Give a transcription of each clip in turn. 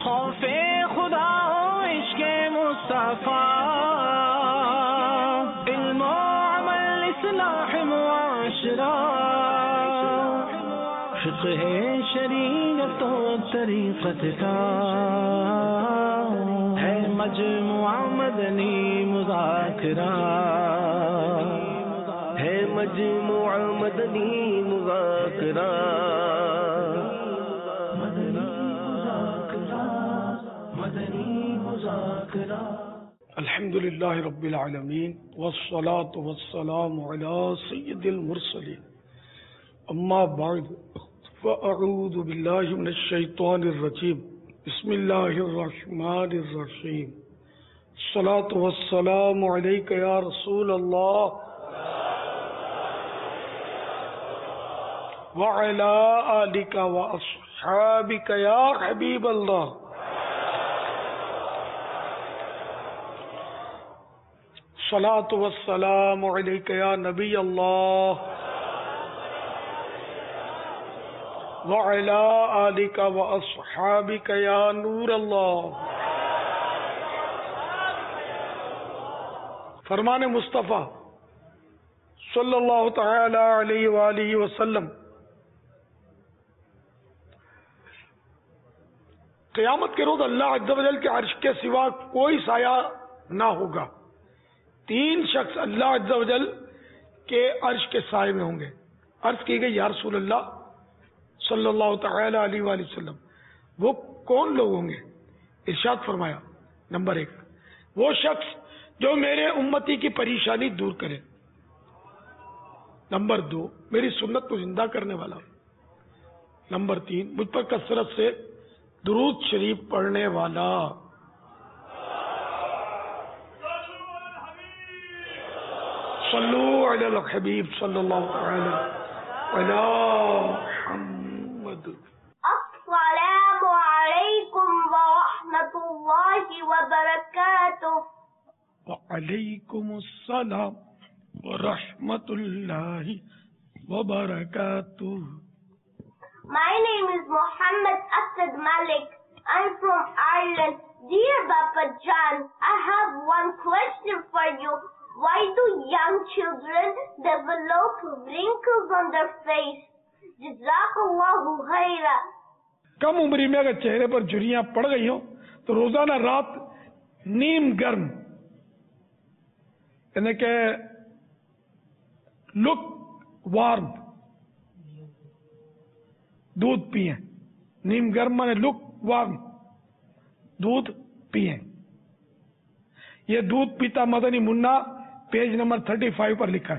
خوف خدا ہو عشق مصطفیٰ، علم و عمل اصلاح معاشرہ، فقہ شریعت و طریقت کا ہے مجموعہ مدنی مذاکرہ، ہے مجموعہ مدنی مذاکرہ، الحمد للہ رب العالمین والصلاة والسلام علی سید المرسلین، اما بعد فاعوذ باللہ من الشیطان الرجیم، بسم اللہ الرحمن الرحیم، الصلاة والسلام علیک یا رسول اللہ وعلی آلک واصحابک یا حبیب اللہ۔ الصلاة والسلام علیک یا نبی اللہ وعلی آلک واصحابک یا نور اللہ۔ فرمان مصطفیٰ صلی اللہ تعالی علیہ وآلہ وسلم، قیامت کے روز اللہ عز و جل کے عرش کے سوا کوئی سایہ نہ ہوگا۔ تین شخص اللہ عز و جل کے عرش کے سائے میں ہوں گے۔ عرض کی گئی یا رسول اللہ صلی اللہ تعالی علیہ وآلہ وسلم وہ کون لوگ ہوں گے؟ ارشاد فرمایا، نمبر 1 وہ شخص جو میرے امتی کی پریشانی دور کرے، نمبر 2 میری سنت کو زندہ کرنے والا، نمبر 3 مجھ پر کثرت سے درود شریف پڑھنے والا۔ صلو علی الحبیب صلی اللہ تعالی علی محمد۔ السلام علیکم ورحمۃ اللہ وبرکاتہ۔ وعلیکم السلام ورحمۃ اللہ وبرکاتہ۔ My name is Muhammad Asad Malik. I'm from Ireland. Dear Bapa John, I have one question for you. Why do young children develop wrinkles on their face? Jazakallahu khaira. کم عمری میں اگر چہرے پر جھریاں پڑ گئی ہوں تو روزانہ رات نیم گرم یعنی کہ لک وارم دودھ پئیں۔ نیم گرم مانے لک وارم دودھ پئیں۔ یہ دودھ پیتا مدنی منا پیج نمبر 35 پر لکھا ہے۔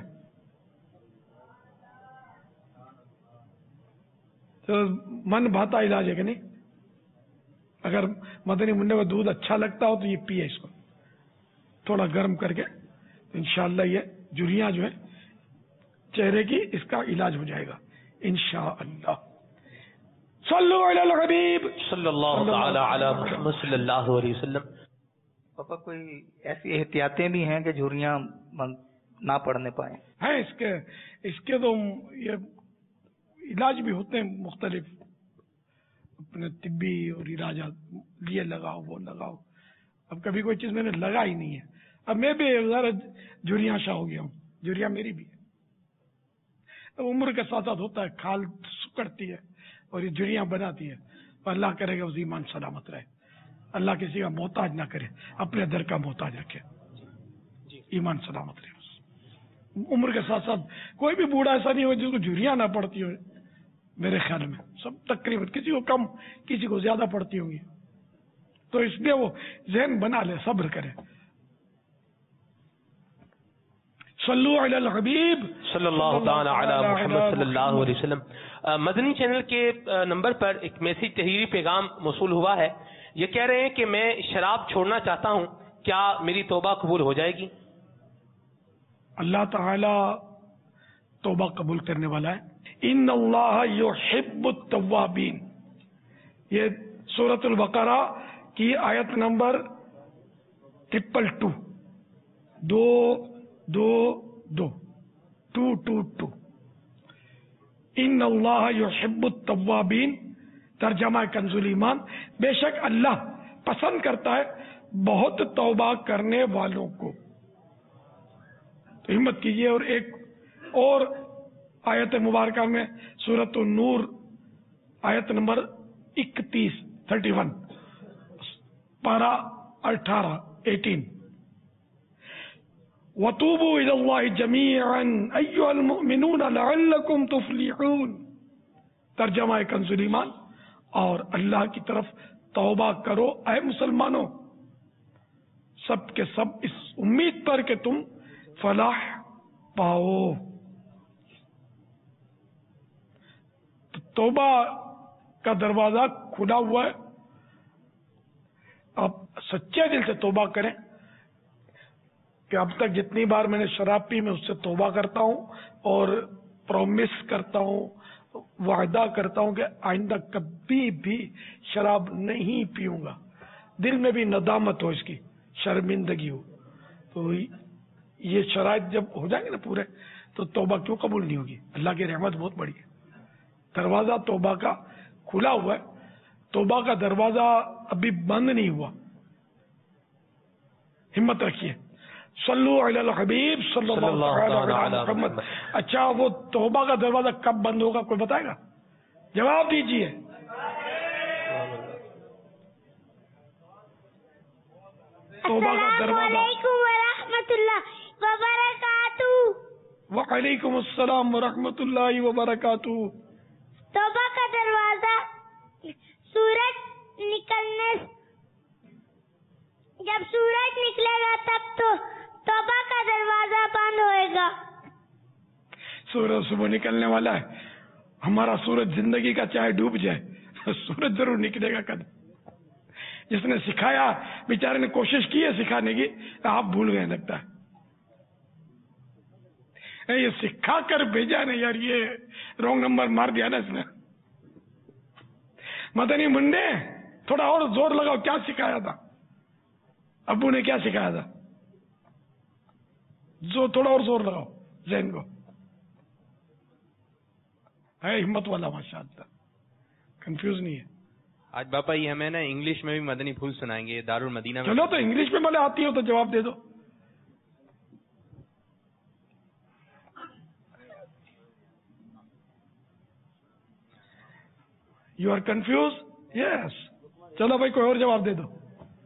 تو من بھاتا علاج ہے کہ نہیں؟ اگر مدنی منہ کو دودھ اچھا لگتا ہو تو یہ پیے اس کو تھوڑا گرم کر کے، انشاءاللہ یہ جھریاں جو ہے چہرے کی اس کا علاج ہو جائے گا انشاءاللہ۔ صلو علی الحبیب صلی اللہ تعالی علی محمد صلی اللہ علیہ وسلم۔ پاپا کوئی ایسی احتیاطیں بھی ہیں کہ جھریاں نہ پڑنے پائیں؟ ہیں اس کے تو یہ علاج بھی ہوتے ہیں مختلف، اپنے طبی اور علاجات، یہ لگاؤ وہ لگاؤ۔ اب کبھی کوئی چیز میں نے لگا ہی نہیں ہے۔ اب میں بھی ذرا جھریاں شاہ ہو گیا ہوں، جھریاں میری بھی ہے۔ اب عمر کے ساتھ ساتھ ہوتا ہے، کھال سکڑتی ہے اور یہ جھریاں بناتی ہے، اور اللہ کرے گا اس ایمان سلامت رہے، اللہ کسی کا محتاج نہ کرے، اپنے در کا محتاج رکھے، ایمان سلامت رہے۔ عمر کے ساتھ ساتھ کوئی بھی بوڑھا ایسا نہیں ہو جس کو جھریاں نہ پڑتی ہو، میرے خیال میں سب تقریباً کسی کو کم کسی کو زیادہ پڑتی ہوں گی، تو اس لیے وہ ذہن بنا لے، صبر کرے۔ صلو علی الحبیب صلی اللہ تعالی علی محمد صلی اللہ علیہ وسلم۔ مدنی چینل کے نمبر پر ایک میسیج تحریری پیغام موصول ہوا ہے۔ یہ کہہ رہے ہیں کہ میں شراب چھوڑنا چاہتا ہوں، کیا میری توبہ قبول ہو جائے گی؟ اللہ تعالی توبہ قبول کرنے والا ہے۔ ان اللہ یحب التوابین، یہ سورۃ البقرہ کی آیت نمبر 222 222 ان اللہ یحب التوابین ترجمہ کنزُل ایمان، بے شک اللہ پسند کرتا ہے بہت توبہ کرنے والوں کو. تو ہمت کیجیے. اور ایک اور آیت مبارکہ میں سورۃ النور آیت نمبر 31 پارہ 18 وَتُوبُوا إِلَى اللَّهِ جَمِيعًا أَيُّهَا الْمُؤْمِنُونَ لَعَلَّكُمْ تُفْلِحُونَ. ترجمہ کنزُل ایمان، اور اللہ کی طرف توبہ کرو اے مسلمانوں، سب کے سب اس امید پر کہ تم فلاح پاؤ. تو توبہ کا دروازہ کھلا ہوا ہے. آپ سچے دل سے توبہ کریں کہ اب تک جتنی بار میں نے شراب پی میں اس سے توبہ کرتا ہوں اور پرومس کرتا ہوں، وعدہ کرتا ہوں کہ آئندہ کبھی بھی شراب نہیں پیوں گا. دل میں بھی ندامت ہو، اس کی شرمندگی ہو. تو یہ شرائط جب ہو جائیں گے نا پورے، تو توبہ کیوں قبول نہیں ہوگی؟ اللہ کی رحمت بہت بڑی ہے. دروازہ توبہ کا کھلا ہوا ہے. توبہ کا دروازہ ابھی بند نہیں ہوا. ہمت رکھیے. صلو علی الحبیب صلی اللہ علیہ محمد. اچھا، وہ توبہ کا دروازہ کب بند ہوگا کوئی بتائے گا؟ جواب دیجیے. توبہ کا دروازہ. السلام علیکم ورحمۃ اللہ وبرکاتہ. وعلیکم السلام ورحمۃ اللہ وبرکاتہ. توبہ کا دروازہ سورج نکلنے، جب سورج نکلے گا تب تو توبہ کا دروازہ بند ہوئے گا. سورج صبح نکلنے والا ہے. ہمارا سورج زندگی کا چاہے ڈوب جائے سورج ضرور نکلے گا. کد جس نے سکھایا بیچارے نے کوشش کی ہے سکھانے کی، آپ بھول گئے لگتا ہے. یہ سکھا کر بھیجا نہیں یار، یہ رونگ نمبر مار دیا نا اس نے. مدنی منڈے تھوڑا اور زور لگاؤ. کیا سکھایا تھا ابو نے؟ کیا سکھایا تھا؟ جو تھوڑا اور زور لگاؤ ذہن کو. ہے ہمت والا ماشاء اللہ، کنفیوز نہیں ہے. آج باپا یہ ہمیں نا انگلش میں بھی مدنی پھول سنائیں گے دارالمدینہ میں. چلو تو انگلش میں بولے آتی ہو تو جواب دے دو. You are confused? یس. چلو بھائی کوئی اور جواب دے دو.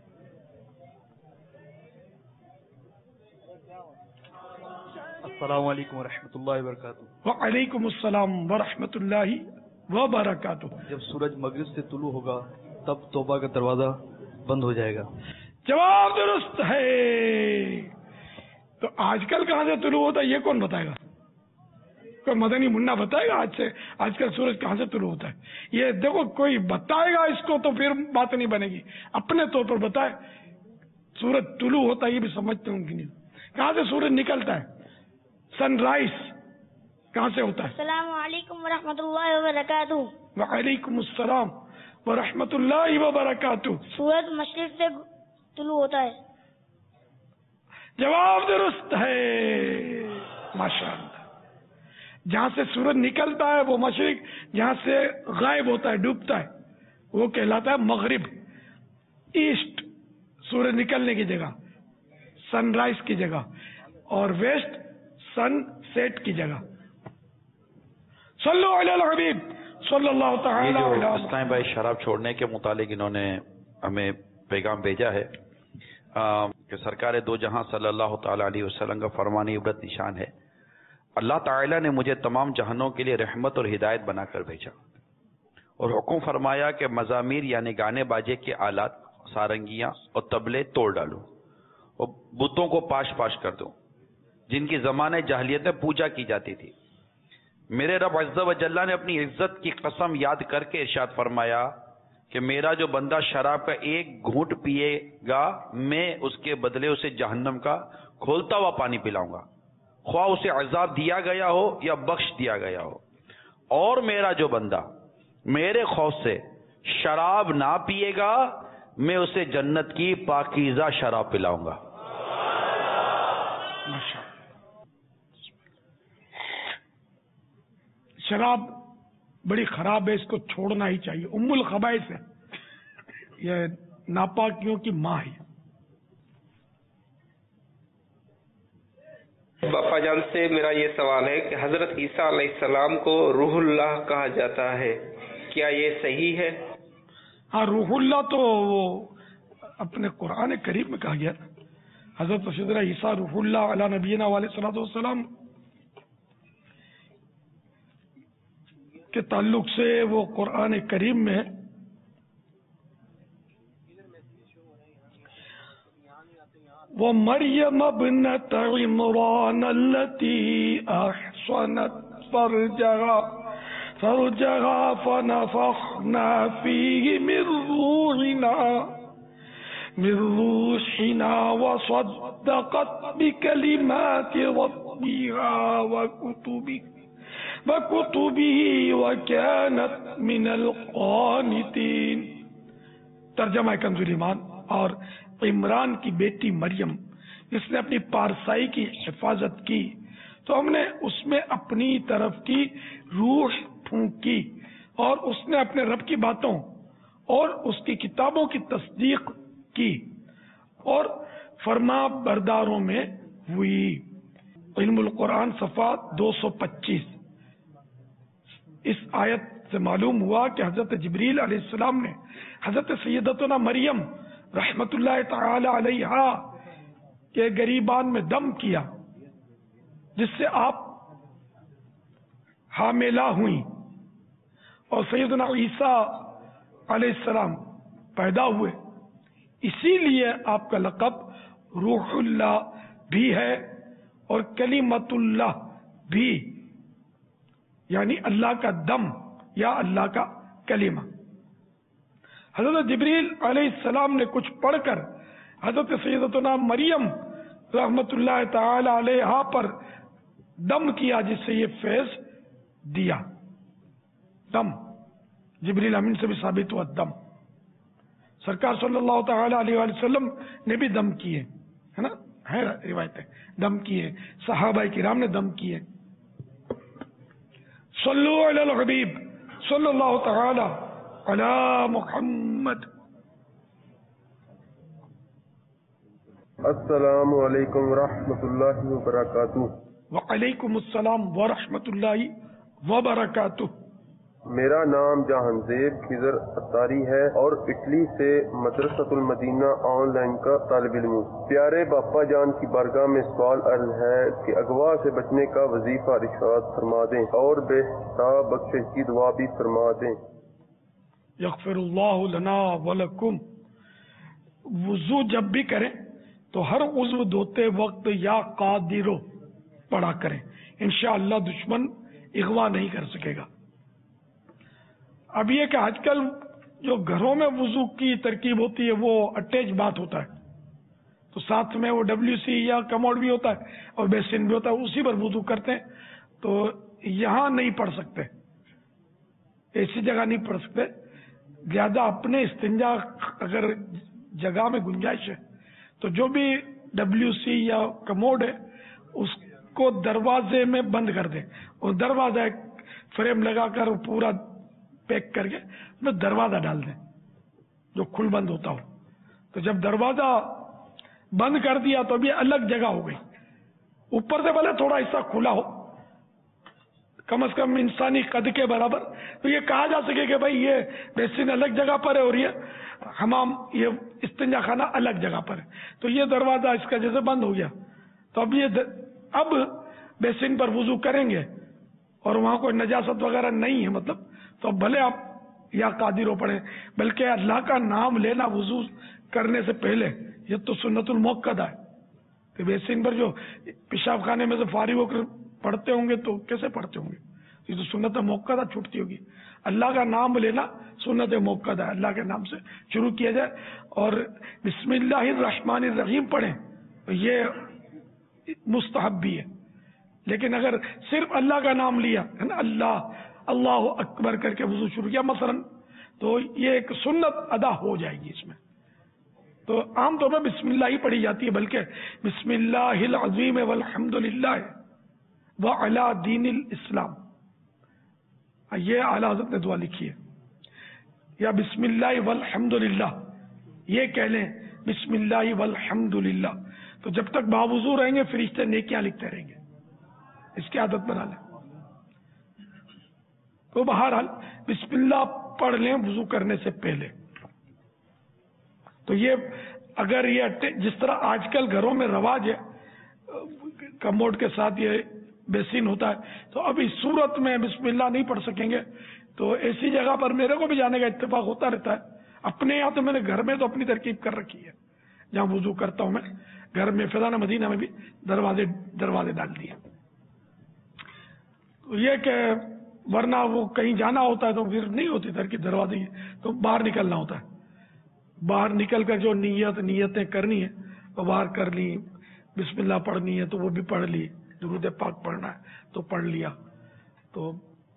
السلام علیکم ورحمۃ اللہ وبرکاتہ. وعلیکم السلام ورحمۃ اللہ وبرکاتہ. جب سورج مغرب سے طلوع ہوگا تب توبہ کا دروازہ بند ہو جائے گا. جواب درست ہے. تو آج کل کہاں سے طلوع ہوتا ہے یہ کون بتائے گا؟ کوئی مدنی منا بتائے گا آج کل سورج کہاں سے طلوع ہوتا ہے؟ یہ دیکھو کوئی بتائے گا اس کو تو پھر بات نہیں بنے گی. اپنے طور پر بتائے سورج طلوع ہوتا ہے یہ بھی سمجھتے ہوں کہ نہیں. کہاں سے سورج نکلتا ہے؟ سن رائز کہاں سے ہوتا ہے؟ السلام علیکم ورحمۃ اللہ وبرکاتہ. وعلیکم السلام ورحمۃ اللہ وبرکاتہ. سورج مشرق سے طلوع ہوتا ہے. جواب درست ہے ماشاء اللہ. جہاں سے سورج نکلتا ہے وہ مشرق، جہاں سے غائب ہوتا ہے ڈوبتا ہے وہ کہلاتا ہے مغرب. ایسٹ سورج نکلنے کی جگہ، سن رائز کی جگہ، اور ویسٹ سن سیٹ کی جگہ. صلو علی الحبیب صلی اللہ تعالی علیہ. اسلام بھائی شراب چھوڑنے کے متعلق انہوں نے ہمیں پیغام بھیجا ہے کہ سرکار دو جہاں صلی اللہ تعالی علیہ وسلم کا فرمان عبرت نشان ہے. اللہ تعالی نے مجھے تمام جہانوں کے لیے رحمت اور ہدایت بنا کر بھیجا اور حکم فرمایا کہ مزامیر یعنی گانے باجے کے آلات، سارنگیاں اور طبلے توڑ ڈالو اور بتوں کو پاش پاش کر دو جن کی زمانے جاہلیت میں پوجا کی جاتی تھی. میرے رب عز و جل نے اپنی عزت کی قسم یاد کر کے ارشاد فرمایا کہ میرا جو بندہ شراب کا ایک گھونٹ پیے گا میں اس کے بدلے اسے جہنم کا کھولتا ہوا پانی پلاؤں گا، خواہ اسے عذاب دیا گیا ہو یا بخش دیا گیا ہو. اور میرا جو بندہ میرے خوف سے شراب نہ پیے گا میں اسے جنت کی پاکیزہ شراب پلاؤں گا. شراب بڑی خراب ہے، اس کو چھوڑنا ہی چاہیے، ام الخبائث ہے، یہ ناپاکیوں کی ماں ہے۔ باپا جان سے میرا یہ سوال ہے کہ حضرت عیسیٰ علیہ السلام کو روح اللہ کہا جاتا ہے، کیا یہ صحیح ہے؟ ہاں، روح اللہ تو وہ اپنے قرآن کریم میں کہا گیا، حضرت سیدنا عیسیٰ روح اللہ علی نبینا علیہ الصلوۃ والسلام کے تعلق سے وہ قرآن کریم میں وَمَرْيَمَ ابْنَتَ عِمْرَانَ الَّتِي أَحْصَنَتْ فَرْجَهَا فَنَفَخْنَا فِيهِ مِنْ رُوحِنَا وَصَدَّقَتْ بِكَلِمَاتِ رَبِّهَا وَكُتُبِهِ وَكَانَتْ مِنَ الْقَانِتِينَ۔ ترجمہ کنز ایمان۔ اور عمران کی بیٹی مریم جس نے اپنی پارسائی کی حفاظت کی تو ہم نے اس میں اپنی طرف کی روح پھونکی اور اس نے اپنے رب کی باتوں اور اس کی کتابوں کی تصدیق کی اور فرما برداروں میں ہوئی۔ علم القرآن صفحہ 225۔ اس آیت سے معلوم ہوا کہ حضرت جبریل علیہ السلام نے حضرت سیدتنا مریم رحمت اللہ تعالی علیہ کے گریبان میں دم کیا جس سے آپ حاملہ ہوئیں اور سیدنا عیسیٰ علیہ السلام پیدا ہوئے، اسی لیے آپ کا لقب روح اللہ بھی ہے اور کلمت اللہ بھی، یعنی اللہ کا دم یا اللہ کا کلمہ۔ حضرت جبریل علیہ السلام نے کچھ پڑھ کر حضرت سیدتنا مریم رحمت اللہ تعالی علیہ پر دم کیا جس سے یہ فیض دیا۔ دم جبریل امین سے بھی ثابت ہوا دم۔ سرکار صلی اللہ تعالی علیہ وسلم نے بھی دم کیے، ہے نا، ہے روایتیں، دم کیے، صحابہ کرام نے دم کیے۔ صلو علی الحبیب صلی اللہ تعالی علی محمد۔ السلام علیکم ورحمۃ اللہ وبرکاتہ۔ وعلیکم السلام ورحمۃ اللہ وبرکاتہ۔ میرا نام جہانزیب خضر اتاری ہے اور اٹلی سے مدرسۃ المدینہ آن لائن کا طالب علم ہوں۔ پیارے باپا جان کی بارگاہ میں سوال عرض ہے کہ اغوا سے بچنے کا وظیفہ ارشاد فرما دیں اور بے حساب بخشش کی دعا بھی فرما دیں۔ یغفر اللہ لنا ولکم۔ وضو جب بھی کریں تو ہر عضو دھوتے وقت یا قادرو پڑھا کریں، انشاءاللہ دشمن اغوا نہیں کر سکے گا۔ اب یہ کہ آج کل جو گھروں میں وضو کی ترکیب ہوتی ہے وہ اٹیچ بات ہوتا ہے، تو ساتھ میں وہ WC یا کموڈ بھی ہوتا ہے اور بیسن بھی ہوتا ہے، اسی پر وضو کرتے ہیں، تو یہاں نہیں پڑھ سکتے، ایسی جگہ نہیں پڑھ سکتے، لہذا اپنے استنجا اگر جگہ میں گنجائش ہے تو جو بھی WC یا کموڈ ہے اس کو دروازے میں بند کر دیں، اور دروازہ ایک فریم لگا کر پورا پیک کر کے میں دروازہ ڈال دیں جو کھل بند ہوتا ہو۔ تو جب دروازہ بند کر دیا تو اب یہ الگ جگہ ہو گئی، اوپر سے بھلے تھوڑا حصہ کھلا ہو، کم از کم انسانی قد کے برابر، تو یہ کہا جا سکے کہ بھائی یہ بیسن الگ جگہ پر ہے اور یہ حمام، یہ استنجا خانہ الگ جگہ پر ہے، تو یہ دروازہ اس کا جیسے بند ہو گیا، تو اب بیسن پر وضو کریں گے اور وہاں کوئی نجاست وغیرہ نہیں ہے مطلب، تو بھلے آپ یا قادروں پڑھیں، بلکہ اللہ کا نام لینا وضو کرنے سے پہلے یہ تو سنت المؤکدہ ہے کہ بیسن پر جو پیشاب خانے میں سے فارغ ہو کر پڑھتے ہوں گے تو کیسے پڑھتے ہوں گے، یہ تو سنت موقعہ چھوٹتی ہوگی۔ اللہ کا نام لینا سنت موقعہ ہے، اللہ کے نام سے شروع کیا جائے اور بسم اللہ الرحمن الرحیم پڑھیں تو یہ مستحب بھی ہے، لیکن اگر صرف اللہ کا نام لیا ہے نا، اللہ اکبر کر کے وضو شروع کیا مثلا، تو یہ ایک سنت ادا ہو جائے گی اس میں۔ تو عام طور پر بسم اللہ ہی پڑھی جاتی ہے، بلکہ بسم اللہ العظیم والحمد للہ وعلی دین الاسلام، یہ اعلیٰ حضرت نے دعا لکھی ہے. یا بسم اللہ والحمد للہ یہ کہہ لیں, بسم اللہ والحمد للہ, تو جب تک باوضو رہیں گے فرشتے نیکیاں لکھتے رہیں گے. اس کی عادت بنا لیں. تو بہرحال بسم اللہ پڑھ لیں وضو کرنے سے پہلے. تو یہ اگر یہ جس طرح آج کل گھروں میں رواج ہے کموڈ کے ساتھ یہ بیسین ہوتا ہے, تو اب اس صورت میں بسم اللہ نہیں پڑھ سکیں گے. تو ایسی جگہ پر میرے کو بھی جانے کا اتفاق ہوتا رہتا ہے. اپنے یہاں تو میں نے گھر میں تو اپنی ترکیب کر رکھی ہے, جہاں وضو کرتا ہوں میں گھر میں فیضان مدینہ میں بھی دروازے ڈال دیے. تو یہ کہ ورنہ وہ کہیں جانا ہوتا ہے تو پھر نہیں ہوتی ترکیب دروازے کی, تو باہر نکلنا ہوتا ہے. باہر نکل کر جو نیتیں کرنی ہے وہ باہر کر لی, بسم اللہ پڑھنی ہے تو وہ بھی پڑھ لی, درود پاک پڑھنا ہے تو پڑھ لیا. تو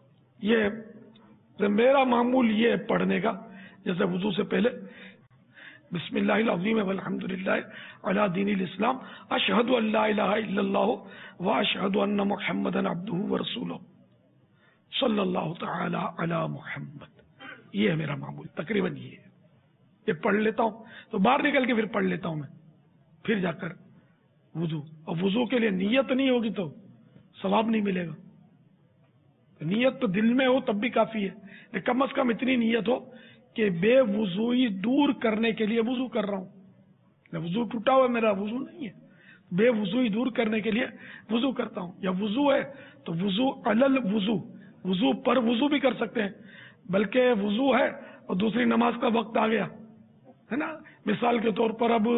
یہ میرا معمول یہ پڑھنے کا, جیسے وضو سے پہلے بسم اللہ العظیم والحمد للہ علی دین الاسلام اشہد ان لا الہ الا اللہ واشہد ان محمدا عبدہ ورسولہ صلی اللہ تعالی علی محمد. یہ ہے میرا معمول, تقریباً یہ ہے. یہ پڑھ لیتا ہوں تو باہر نکل کے پھر پڑھ لیتا ہوں میں, پھر جا کر وضو. اور وضو کے لیے نیت نہیں ہوگی تو ثواب نہیں ملے گا. نیت تو دل میں ہو تب بھی کافی ہے, کم از کم اتنی نیت ہو کہ بے وضوئی دور کرنے کے لیے وضو کر رہا ہوں. وضو ٹوٹا ہوا میرا وضو نہیں ہے, بے وضوئی دور کرنے کے لیے وضو کرتا ہوں. یا وضو ہے تو وضو علل وضو, وضو پر وضو بھی کر سکتے ہیں, بلکہ وضو ہے اور دوسری نماز کا وقت آ گیا ہے نا. مثال کے طور پر اب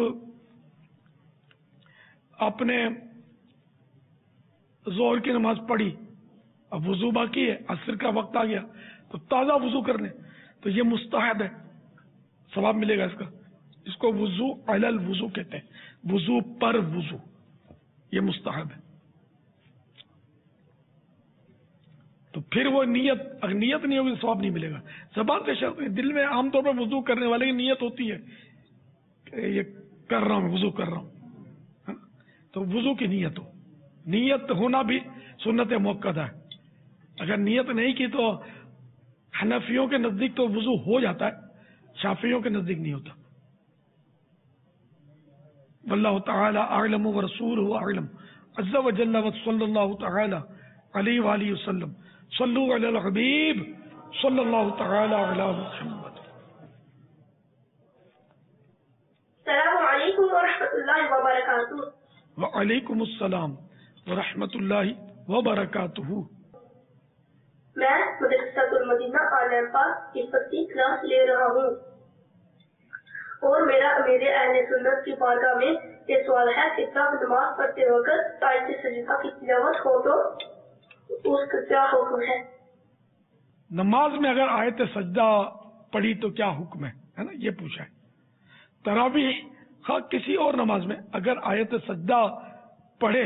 آپ نے ظہر کی نماز پڑھی, اب وضو باقی ہے, عصر کا وقت آ گیا تو تازہ وضو کر لیں, تو یہ مستحب ہے, ثواب ملے گا اس کا. اس کو وضو علل وضو کہتے ہیں, وضو پر وضو, یہ مستحب ہے. تو پھر وہ نیت, اگر نیت نہیں ہوگی ثواب نہیں ملے گا. زبان سے شرط, دل میں عام طور پر وضو کرنے والے کی نیت ہوتی ہے کہ یہ کر رہا ہوں, وضو کر رہا ہوں, تو وضو کی نیت ہو. نیت ہونا بھی سنت موقدہ ہے. اگر نیت نہیں کی تو حنفیوں کے نزدیک تو وضو ہو جاتا ہے, شافعیوں کے نزدیک نہیں ہوتا. واللہ تعالی اعلم ورسولہ اعلم عز وجل وصلی اللہ تعالی علیہ وآلہ وسلم صلو علی الحبیب صلی اللہ تعالی علی محمد. السلام علیکم ورحمۃ اللہ وبرکاتہ. وعلیکم السلام ورحمۃ اللہ وبرکاتہ. میں مدرسۃ المدینہ عالم پاک کی 25 کلاس لے رہا ہوں اور میرے اہل سنت کی بارگاہ میں یہ سوال ہے کہ جب نماز پڑھتے وقت آیت سجدہ کی تلاوت ہو تو اس کا کیا حکم ہے؟ نماز میں اگر آیت سجدہ پڑھی تو کیا حکم ہے نا, یہ پوچھا ہے. تراویح خواہ کسی اور نماز میں اگر آیت سجدہ پڑھے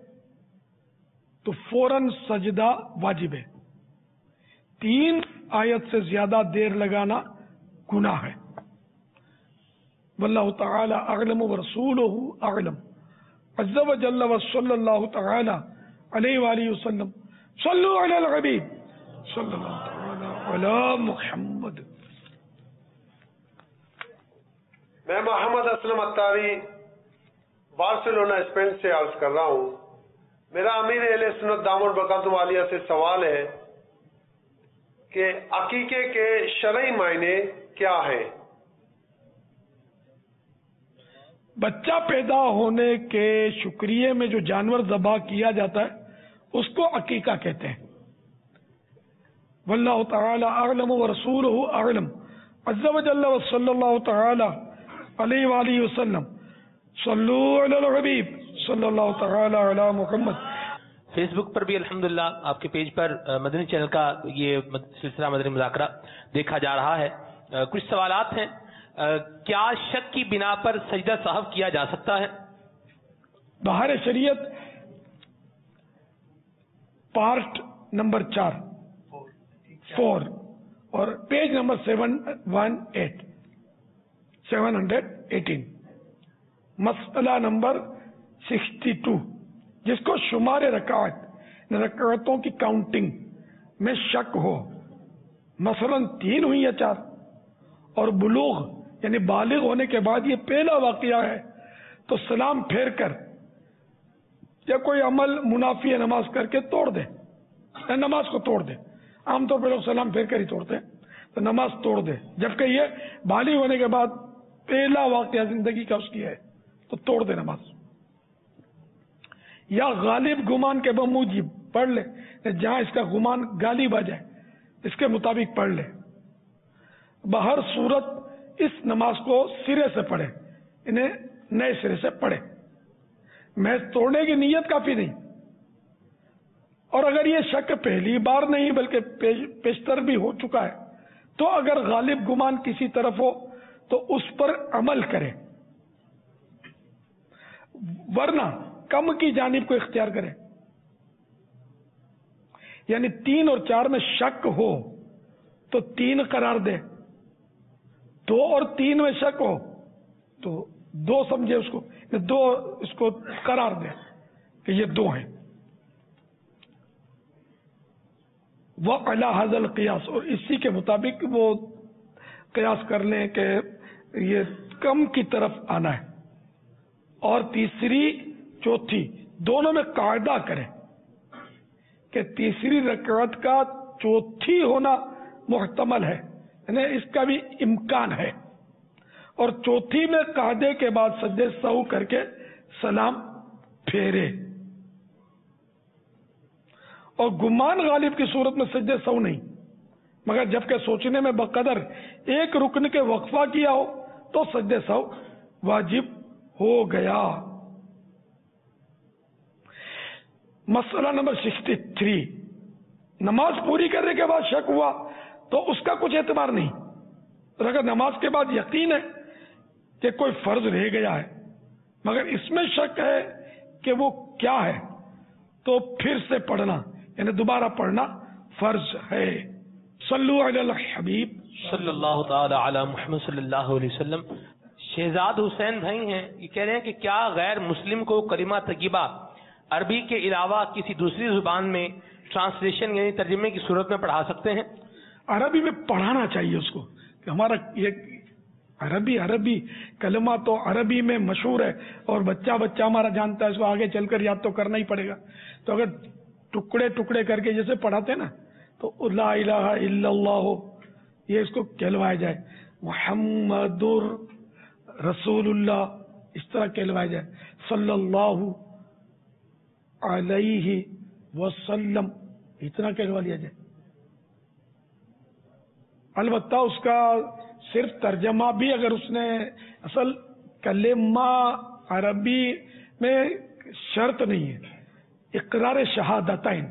تو فوراً سجدہ واجب ہے. 3 آیت سے زیادہ دیر لگانا گناہ ہے. واللہ تعالی اعلم ورسولہ اعلم عز وجل وصلی اللہ تعالی علیہ وآلہ وسلم صلو علی الحبیب صلی اللہ تعالی علی محمد. میں محمد اسلم اتاری بارسلونا اسپین سے عرض کر رہا ہوں. میرا امیر اہل سنت دامن برکاتہم عالیہ سے سوال ہے کہ عقیقے کے شرعی معنی کیا ہیں؟ بچہ پیدا ہونے کے شکریہ میں جو جانور ذبح کیا جاتا ہے اس کو عقیقہ کہتے ہیں. واللہ تعالی اعلم ورسولہ اعلم عز وجل وصلی اللہ تعالی علیہ وآلہ وسلم صلو علی الحبیب صلی اللہ تعالی علی محمد. فیس بک پر بھی الحمدللہ آپ کے پیج پر مدنی چینل کا یہ سلسلہ مدنی مذاکرہ دیکھا جا رہا ہے. کچھ سوالات ہیں. کیا شک کی بنا پر سجدہ سہو کیا جا سکتا ہے؟ بہار شریعت پارٹ نمبر 4 اور پیج نمبر 718 مسئلہ نمبر 62 جس کو شمار رکعتوں کی کاؤنٹنگ میں شک ہو مثلاً 3 हुई या 4, और बुलूग यानी बालिग होने के बाद ये पहला वाकया है, तो सलाम फेर कर या कोई अमल मुनाफी नमाज करके तोड़ दे, नमाज को तोड़ दे। आमतौर पर लोग सलाम फेर कर ही तोड़ते हैं, तो नमाज तोड़ दे, जबकि ये बालिग होने के बाद पहला वाकया जिंदगी का उसकी है, तो तोड़ दे नमाज। या गालिब गुमान के बमूजिब पढ़ ले, जहां इसका गुमान गालिब आ जाए इसके मुताबिक पढ़ ले। बहर सूरत इस नमाज को सिरे से पढ़े, इन्हें नए सिरे से पढ़े, महज तोड़ने की नीयत काफी नहीं। और अगर ये शक पहली बार नहीं बल्कि पेशतर भी हो चुका है, तो अगर गालिब गुमान किसी तरफ हो तो उस पर अमल करे, वरना कम की जानिब को इख्तियार करे। यानी 3 और 4 में शक हो तो 3 करार दे, 2 और 3 में शक हो तो 2 समझे उसको, 2 इसको करार दे कि ये 2 हैं। वह अला हज़ल क़ियास, और इसी के मुताबिक वो क़ियास कर लें कि ये कम की तरफ आना है। और तीसरी चौथी दोनों में कायदा करें कि तीसरी रकात का चौथी होना मुहतमल है, यानी इसका भी इम्कान है, और चौथी में कायदे के बाद सज्दे सहू करके सलाम फेरे। और गुमान गालिब की सूरत में सज्दे सहू नहीं, मगर जबकि सोचने में बकदर एक रुकन के वक्फा किया हो तो सज्दे सहू वाजिब हो गया। मसला नंबर 63, नमाज पूरी करने के बाद शक हुआ तो उसका कुछ एतबार नहीं। और अगर नमाज के बाद यकीन है कि कोई फर्ज रह गया है मगर इसमें शक है कि वो क्या है, तो फिर से पढ़ना यानी दोबारा पढ़ना फर्ज है। सल्लु अलल हबीब सल्लल्लाहु ताला अला मुहम्मद सल्लल्लाहु अलैहि वसल्लम। शहजाद हुसैन भाई हैं, ये कह रहे हैं कि क्या गैर मुस्लिम को कलिमा तय्यबा अरबी के अलावा किसी दूसरी जुबान में ट्रांसलेशन यानी तर्जुमे की सूरत में पढ़ा सकते हैं? अरबी में पढ़ाना चाहिए उसको कि हमारा ये अरबी कलमा तो अरबी में मशहूर है और बच्चा हमारा जानता है, इसको आगे चलकर याद तो करना ही पड़ेगा। तो अगर टुकड़े टुकड़े करके जैसे पढ़ाते ना, तो ला इलाहा इल्लल्लाह ये इसको कहलवाया जाए, मुहम्मदुर रसूलुल्लाह इस तरह कहलवाया जाए, सल्लल्लाहु अलैहि वसल्लम इतना कहलवा लिया जाए। अलबत्ता उसका सिर्फ तर्जमा भी अगर उसने असल कलेमा अरबी में शर्त नहीं है, इकरार शहादतैन,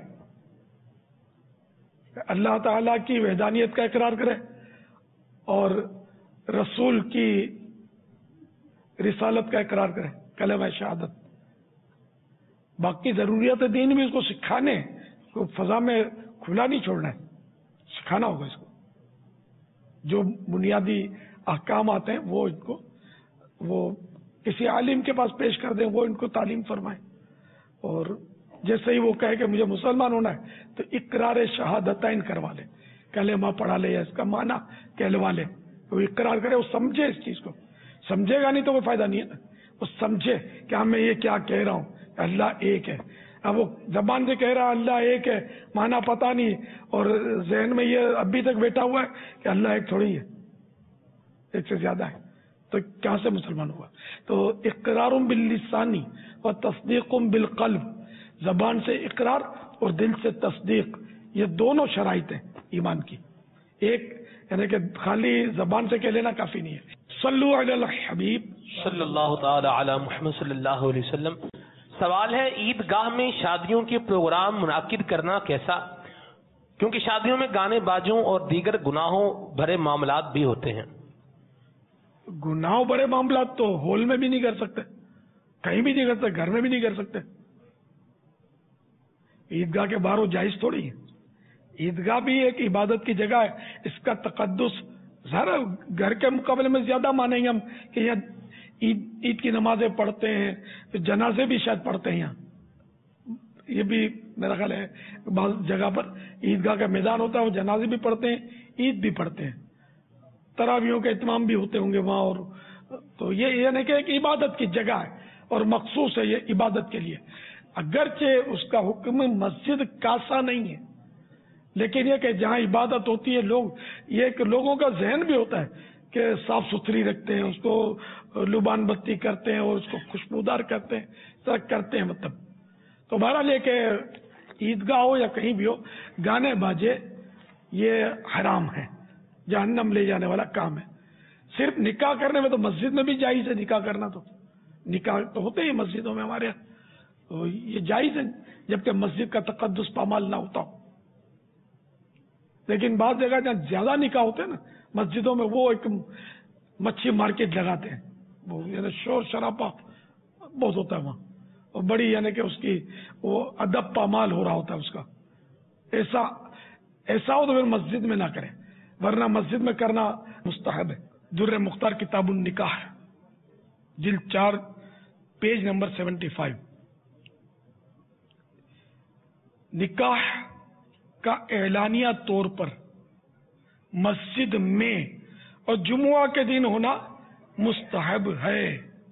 अल्लाह ताला की वहदानियत का इकरार करे और रसूल की रिसालत का इकरार करे, कलेमा शहादत। बाकी जरूरियत दीन भी उसको सिखाने को फजा में खुला नहीं छोड़ना है, सिखाना होगा इसको। जो बुनियादी अहकाम आते हैं वो इनको वो किसी आलिम के पास पेश कर दें, वो इनको तालीम फरमाए। और जैसे ही वो कहे कि मुझे मुसलमान होना है तो इकरार शहादतैन करवा ले, कलेमा पढ़ा ले या इसका माना कहलवा ले, वो इकरार करे, वो समझे इस चीज को। समझेगा नहीं तो कोई फायदा नहीं है ना, वो समझे कि हाँ मैं ये क्या कह रहा हूँ, अल्लाह एक है। अब वो जबान से कह रहा है अल्लाह एक है, माना पता नहीं, और जहन में ये अभी तक बैठा हुआ है कि अल्लाह एक थोड़ी है, एक से ज्यादा है, तो कहां से मुसलमान हुआ? तो इकरारुम बिल लिसानी व तस्दीकुम बिल क़ल्ब, जबान से इकरार और दिल से तस्दीक, ये दोनों शराइत हैं ईमान की। एक यानी कि खाली जबान से कह लेना काफी नहीं है। सल्लु अलल हबीब सल्लल्लाहु ताला अला मुहम्मद सल्लल्लाहु अलैहि वसल्लम। सवाल है, ईदगाह में शादियों के प्रोग्राम मुनाकिद करना कैसा? क्योंकि शादियों में गाने बाजों और दीगर गुनाहों भरे मामलात भी होते हैं। गुनाहों भरे मामलात तो हॉल में भी नहीं कर सकते, कहीं भी नहीं कर सकते, घर में भी नहीं कर सकते। ईदगाह के बाहर वो जायज थोड़ी है। ईदगाह भी एक इबादत की जगह है, इसका तकद्दुस सारा घर के मुकाबले में ज्यादा मानेंगे हम कि यहाँ ईद की नमाजें पढ़ते हैं, तो जनाजे भी शायद पढ़ते हैं यहाँ। یہ بھی میرا خیال ہے بعض جگہ پر عیدگاہ کا میدان ہوتا ہے، وہ جنازے بھی پڑھتے ہیں، عید بھی پڑھتے ہیں، تراویحوں کے اہتمام بھی ہوتے ہوں گے وہاں. اور تو یہ یعنی کہ ایک عبادت کی جگہ ہے اور مخصوص ہے یہ عبادت کے لیے. اگرچہ اس کا حکم مسجد کا سا نہیں ہے، لیکن یہ کہ جہاں عبادت ہوتی ہے یہ کہ لوگوں کا ذہن بھی ہوتا ہے کہ صاف ستھری رکھتے ہیں، اس کو لبان بتی کرتے ہیں اور اس کو خوشبودار کرتے ہیں مطلب. تو بہرحال یہ کہ عیدگاہ ہو یا کہیں بھی ہو، گانے باجے یہ حرام ہے، جہنم لے جانے والا کام ہے. صرف نکاح کرنے میں تو مسجد میں بھی جائز ہے، نکاح کرنا تو نکاح تو ہوتے ہی مسجدوں میں ہمارے یہاں، تو یہ جائز ہے جبکہ مسجد کا تقدس پامال نہ ہوتا ہو. لیکن بعض جگہ جہاں زیادہ نکاح ہوتے ہیں نا مسجدوں میں، وہ ایک مچھی مارکیٹ لگاتے ہیں، وہ یعنی شور شرابہ بہت ہوتا ہے وہاں، اور بڑی یعنی کہ اس کی وہ ادب پامال ہو رہا ہوتا ہے اس کا. ایسا ہو تو پھر مسجد میں نہ کریں، ورنہ مسجد میں کرنا مستحب ہے. در مختار کتاب النکاح جلد 4 پیج نمبر 75. نکاح کا اعلانیہ طور پر مسجد میں اور جمعہ کے دن ہونا مستحب ہے.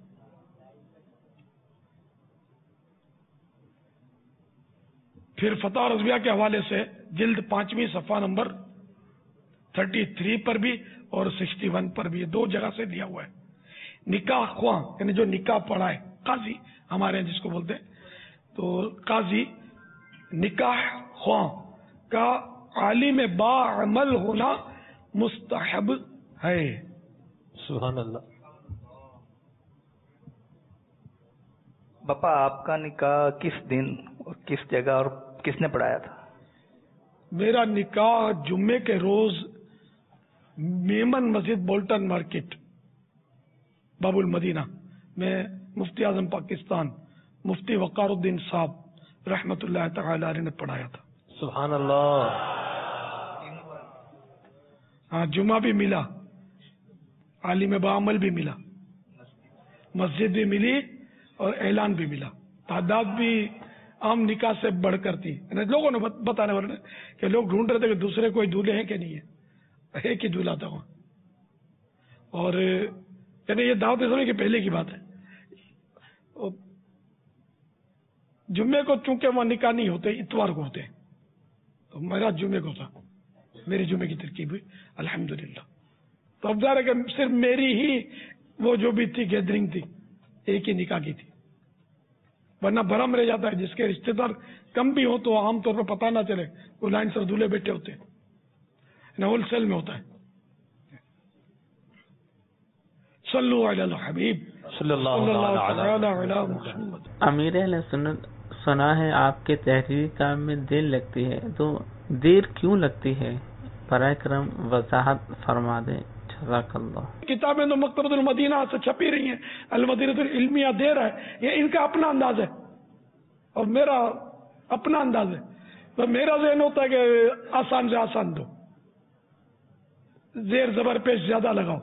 پھر فتح رضویہ کے حوالے سے جلد 5ویں صفحہ نمبر 33 پر بھی اور 61 پر بھی، 2 جگہ سے دیا ہوا ہے. نکاح خواہ یعنی جو نکاح پڑھائے، قاضی ہمارے ہیں جس کو بولتے ہیں، تو قاضی نکاح خواہ کا عالم با عمل ہونا مستحب ہے. سبحان اللہ. باپا آپ کا نکاح کس دن اور کس جگہ اور کس نے پڑھایا تھا؟ میرا نکاح جمعے کے روز میمن مسجد بولٹن مارکیٹ باب المدینہ میں مفتی اعظم پاکستان مفتی وقار الدین صاحب رحمت اللہ تعالی علیہ نے پڑھایا تھا. سبحان اللہ. ہاں جمعہ بھی ملا، عالم بعمل بھی ملا، مسجد بھی ملی اور اعلان بھی ملا. تعداد بھی عام نکاح سے بڑھ کر تھی. لوگوں نے بتانے والے کہ لوگ ڈھونڈ رہے تھے کہ دوسرے کوئی دولہے ہیں کہ نہیں ہے، ایک ہی دولہا تھا وہاں. اور یعنی یہ دعوت اسلامی کی پہلے کی بات ہے. جمعے کو چونکہ وہاں نکاح نہیں ہوتے، اتوار کو ہوتے، تو میرا جمعے کو تھا، میری جمعے کی ترکیب ہوئی الحمدللہ. تو اب ظاہر ہے کہ صرف میری ہی وہ جو بھی تھی گیدرنگ تھی، ایک ہی نکاح کی تھی، ورنہ بھرم رہ جاتا ہے. جس کے رشتے دار کم بھی ہو تو عام طور پر پتہ نہ چلے، وہ لائن سر دولہے بیٹھے ہوتے ہیں، نہ ہول سیل میں ہوتا ہے. صلو علی الحبیب صلی اللہ علی محمد. امیر اہل سنت سنا ہے آپ کے تحریری کام میں دیر لگتی ہے، تو دیر کیوں لگتی ہے؟ برائے کرم وضاحت فرما دیں، جزاک اللہ. کتابیں تو مکتبۃ المدینہ سے چھپی رہی ہیں، المدینہ العلمیہ دیر ہے، یہ ان کا اپنا انداز ہے اور میرا اپنا انداز ہے. تو میرا ذہن ہوتا ہے کہ آسان سے آسان دو، زیر زبر پیش زیادہ لگاؤ،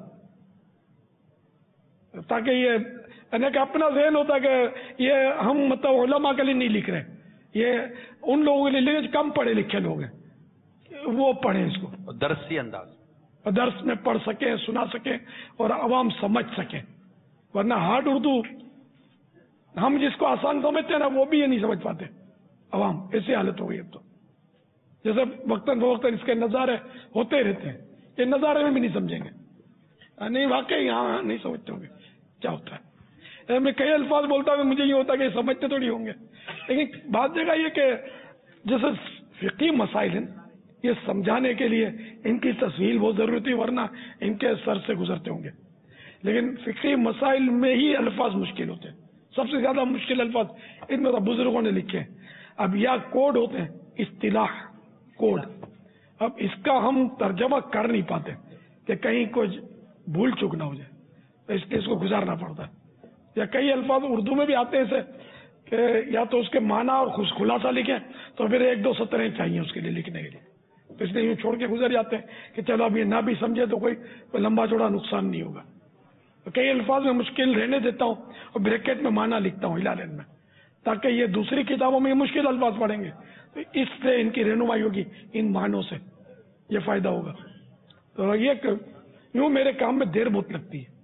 تاکہ یہ یعنی کہ اپنا ذہن ہوتا ہے کہ یہ ہم مطلب علماء کے لیے نہیں لکھ رہے، یہ ان لوگوں کے لیے لکھ رہے کم پڑھے لکھے لوگ ہیں، وہ پڑھیں اس کو درسی انداز، درس میں پڑھ سکیں، سنا سکیں اور عوام سمجھ سکیں. ورنہ ہارڈ اردو ہم جس کو آسان سمجھتے ہیں نا، وہ بھی یہ نہیں سمجھ پاتے عوام. ایسی حالت ہو گئی اب تو، جیسے وقتاً فوقتاً اس کے نظارے ہوتے رہتے ہیں، یہ نظارے میں بھی نہیں سمجھیں گے. نہیں واقعی ہاں نہیں سمجھتے ہوں گے کیا ہوتا ہے. میں کئی الفاظ بولتا ہوں، مجھے یہ ہوتا ہے کہ سمجھتے تھوڑی ہوں گے. لیکن بات جگہ یہ کہ جیسے فقہی مسائل ہیں، یہ سمجھانے کے لیے ان کی تسہیل بہت ضروری تھی، ورنہ ان کے سر سے گزرتے ہوں گے. لیکن فقہی مسائل میں ہی الفاظ مشکل ہوتے ہیں، سب سے زیادہ مشکل الفاظ ان میں بزرگوں نے لکھے ہیں. اب یا کوڈ ہوتے ہیں، اصطلاح کوڈ، اب اس کا ہم ترجمہ کر نہیں پاتے کہ کہیں کچھ بھول چوک نہ ہو جائے، تو اس لیے اس کو گزارنا پڑتا ہے. یا کئی الفاظ اردو میں بھی آتے ہیں ایسے کہ یا تو اس کے معنی اور خلاصہ لکھیں تو پھر 1-2 سطریں چاہیے اس کے لیے لکھنے کے لیے، تو اس لیے یوں چھوڑ کے گزر جاتے ہیں کہ چلو اب یہ نہ بھی سمجھے تو کوئی لمبا چوڑا نقصان نہیں ہوگا. تو کئی الفاظ میں مشکل رہنے دیتا ہوں اور بریکٹ میں معنی لکھتا ہوں ہلالین میں، تاکہ یہ دوسری کتابوں میں یہ مشکل الفاظ پڑھیں گے تو اس سے ان کی رہنمائی ہوگی، ان معنوں سے یہ فائدہ ہوگا. تو یہ یوں میرے کام میں دیر بہت لگتی ہے.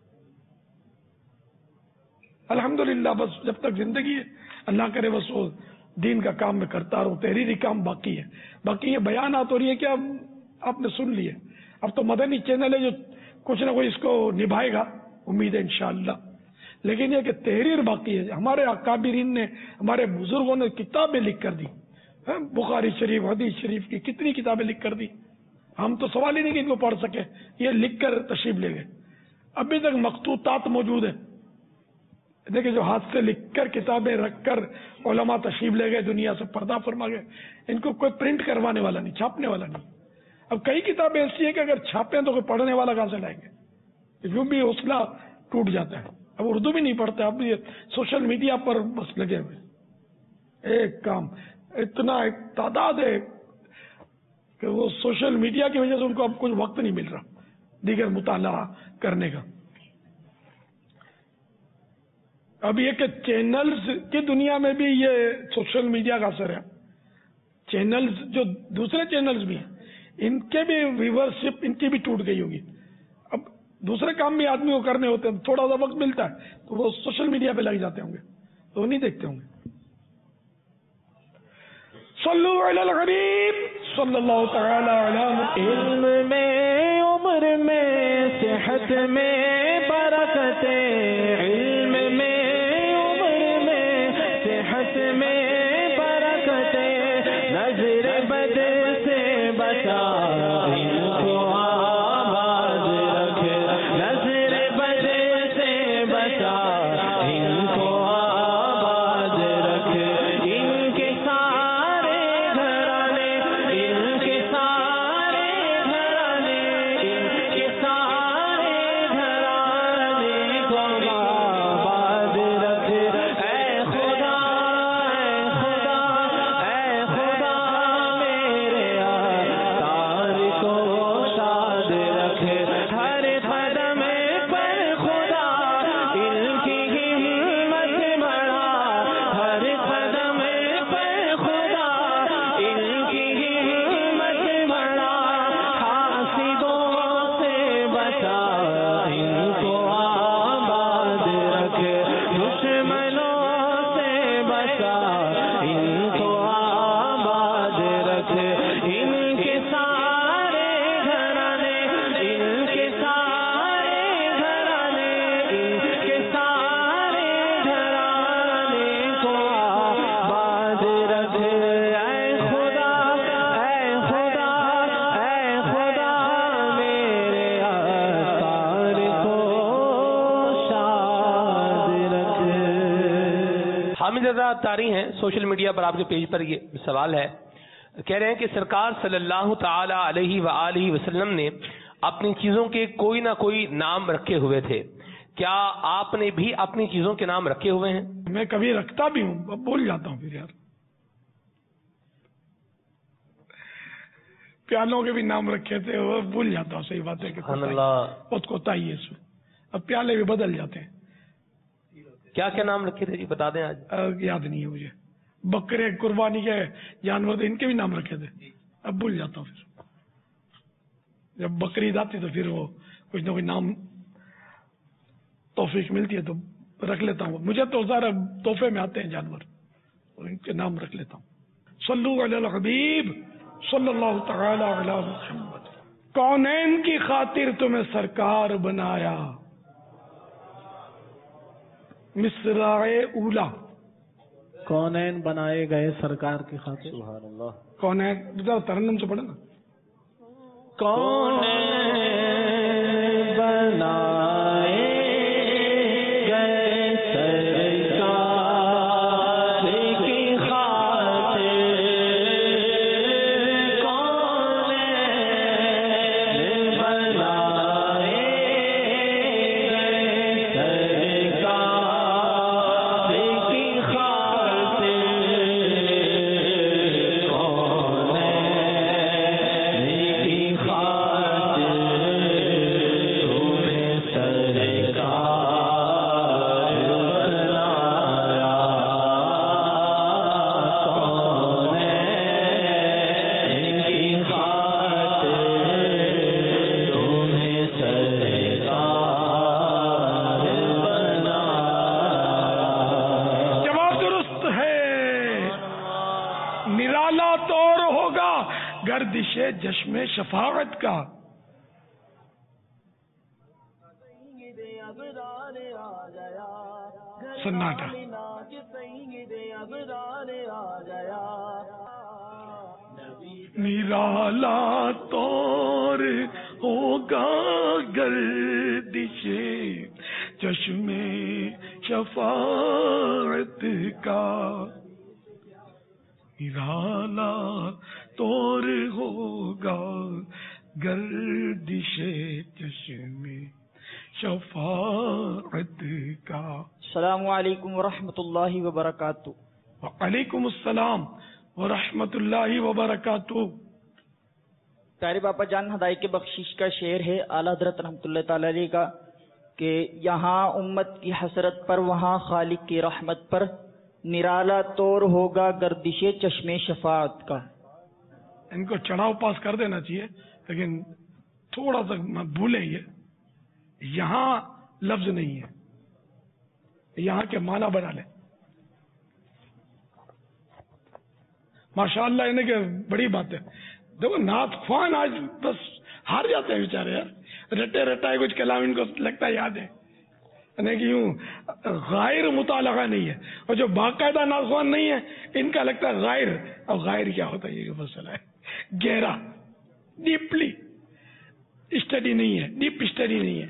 الحمدللہ بس جب تک زندگی ہے اللہ کرے بس وہ دین کا کام میں کرتا رہوں. تحریری کام باقی ہے، باقی یہ بیانات اور یہ کہ اب آپ نے سن لیے. اب تو مدنی چینل ہے جو کچھ نہ کوئی اس کو نبھائے گا، امید ہے انشاءاللہ. لیکن یہ کہ تحریر باقی ہے. ہمارے اکابرین نے، ہمارے بزرگوں نے کتابیں لکھ کر دی، بخاری شریف، حدیث شریف کی کتنی کتابیں لکھ کر دی. ہم تو سوال ہی نہیں کہ ان کو پڑھ سکے، یہ لکھ کر تشریف لے گئے. ابھی تک مخطوطات موجود ہیں. دیکھیں جو ہاتھ سے لکھ کر کتابیں رکھ کر علماء تشریف لے گئے، دنیا سے پردہ فرما گئے. ان کو کوئی پرنٹ کروانے والا نہیں، چھاپنے والا نہیں. اب کئی کتابیں ایسی ہیں کہ اگر چھاپیں تو کوئی پڑھنے والا کہاں سے لائیں گے؟ یوں بھی حوصلہ ٹوٹ جاتا ہے. اب اردو بھی نہیں پڑھتے، اب یہ سوشل میڈیا پر بس لگے ہوئے. ایک کام اتنا ایک تعداد ہے کہ وہ سوشل میڈیا کی وجہ سے ان کو اب کچھ وقت نہیں مل رہا دیگر مطالعہ کرنے کا. اب یہ کہ چینلز کی دنیا میں بھی یہ سوشل میڈیا کا اثر ہے. چینلز جو دوسرے چینلز بھی ہیں ان کے بھی ویورشپ ان کی بھی ٹوٹ گئی ہوگی. اب دوسرے کام بھی آدمی کو کرنے ہوتے ہیں، تھوڑا سا وقت ملتا ہے تو وہ سوشل میڈیا پہ لگ جاتے ہوں گے تو نہیں دیکھتے ہوں گے. صلو علی الحبیب صلی اللہ تعالی علی. علم میں، عمر میں، صحت میں برکت، علم میں، عمر میں، صحت میں برکت، نظر بد سے بچا ان کو آباد رکھ، نظر بد سے بچا ان کو آباد رکھ. ان کے سارے گھرانے، ان کے سارے گھرانے، ان کے سارے گھرانے کو آباد رکھ. اے خدا، اے خدا، اے خدا میرے تار کو شاد رکھ. ہر قدم پر خدا ان کی ہمت بڑھا، ہر قدم پر خدا ان کی ہمت بڑھا. حاسدوں سے بچا ان کو آباد رکھ، دشمنوں سے بچا ان کو آباد رکھ. ان کے سارے گھرانے، ان کے سارے گھرانے، ان کے سارے گھرانے کو آباد رکھ. اے خدا، اے خدا، اے خدا میرے تار کو شاد رکھ. حامد رضا تاری ہیں سوشل میڈیا پر، آپ کے پیج پر یہ سوال ہے. کہہ رہے ہیں کہ سرکار صلی اللہ تعالی علیہ وآلہ وسلم نے اپنی چیزوں کے کوئی نہ کوئی نام رکھے ہوئے تھے. کیا آپ نے بھی اپنی چیزوں کے نام رکھے ہوئے ہیں؟ میں کبھی رکھتا بھی ہوں، اب بھول جاتا ہوں. پھر یار پیالوں کے بھی نام رکھے تھے، وہ بھول جاتا ہوں. صحیح بات ہے کہ بہت کوتاہی ہے اس میں. اب پیالے بھی بدل جاتے ہیں. کیا کیا نام رکھے تھے جی بتا دیں. آج یاد نہیں ہے مجھے. بکرے قربانی کے جانور تھے، ان کے بھی نام رکھے تھے. اب بھول جاتا ہوں. پھر جب بقرعید آتی تو پھر وہ کچھ نہ کوئی نام توفیق ملتی ہے تو رکھ لیتا ہوں. مجھے تو ذرا تحفے میں آتے ہیں جانور اور ان کے نام رکھ لیتا ہوں. صلو علی الحبیب صلی اللہ تعالی علی محمد. کونین کی خاطر تمہیں سرکار بنایا. مصرع اولا. کونین بنائے گئے سرکار کی خاطر. سبحان اللہ. کونین ترنم سے پڑھے نا. کونین بنائے گئے سرکار کی خاطر. کونین بنائے گئے سرکار کی خاطر. کونین کی خاطر تمہیں گردش چشم شفاعت کا. سناٹا. نرالا طور ہوگا گردش چشم شفاعت کا. نرالا طور ہوگا گردش چشم شفاعت کا. السلام علیکم ورحمۃ اللہ وبرکاتہ. وعلیکم السلام ورحمۃ اللہ وبرکاتہ. پیارے باپا جان ہدایت کے بخشش کا شعر ہے اعلیٰ حضرت رحمۃ اللہ تعالی علیہ کا کہ یہاں امت کی حسرت پر وہاں خالق کی رحمت پر نرالا طور ہوگا گردش چشم شفاعت کا. ان کو چڑھاؤ پاس کر دینا چاہیے لیکن تھوڑا سا بھولے یہاں لفظ نہیں ہے, یہاں کے معنی بنا لیں. ماشاءاللہ انہیں کہ بڑی بات ہے. دیکھو نعت خوان آج بس ہار جاتے ہیں بیچارے یار, رٹے رٹائے کچھ کلام ان کو لگتا ہے یاد ہے, یعنی کہ یوں غائر مطالعہ نہیں ہے, اور جو باقاعدہ نعت خوان نہیں ہے ان کا لگتا ہے غائر. اب غائر کیا ہوتا ہے یہ مسئلہ ہے, گہرا ڈیپلی اسٹڈی نہیں ہے, ڈیپ اسٹڈی نہیں ہے.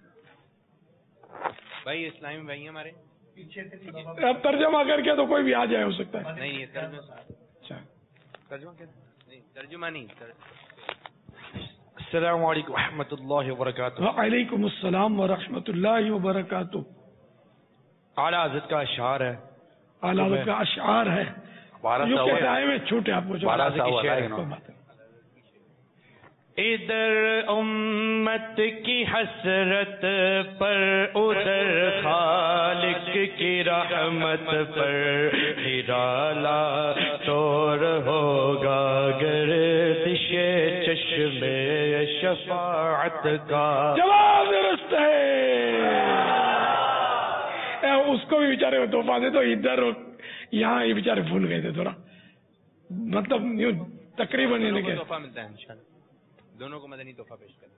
بھائی اسلامی بھائی ہمارے اب ترجمہ کر کے تو کوئی بھی آ جائے ہو سکتا ہے. نہیں یہ اچھا ترجمہ نہیں. السلام علیکم ورحمۃ اللہ وبرکاتہ. وعلیکم السلام ورحمۃ اللہ وبرکاتہ. اعلیٰ حضرت کا اشعار ہے. اعلیٰ حضرت کا اشعار ہے. جو کہتے آئے میں چھوٹے آپ کو ادھر امت کی حسرت پر ادھر خالق کی رحمت پر نرالا طور ہوگا گردش چشم شفاعت کا. جواب درست ہے. اس کو بھی بیچارے کو تحفہ دے تو ادھر یہاں یہ بیچارے بھول گئے تھے تھوڑا, مطلب یوں تقریباً تحفہ ملتا ہے انشاءاللہ. دونوں کو مدنی تحفہ پیش کریں,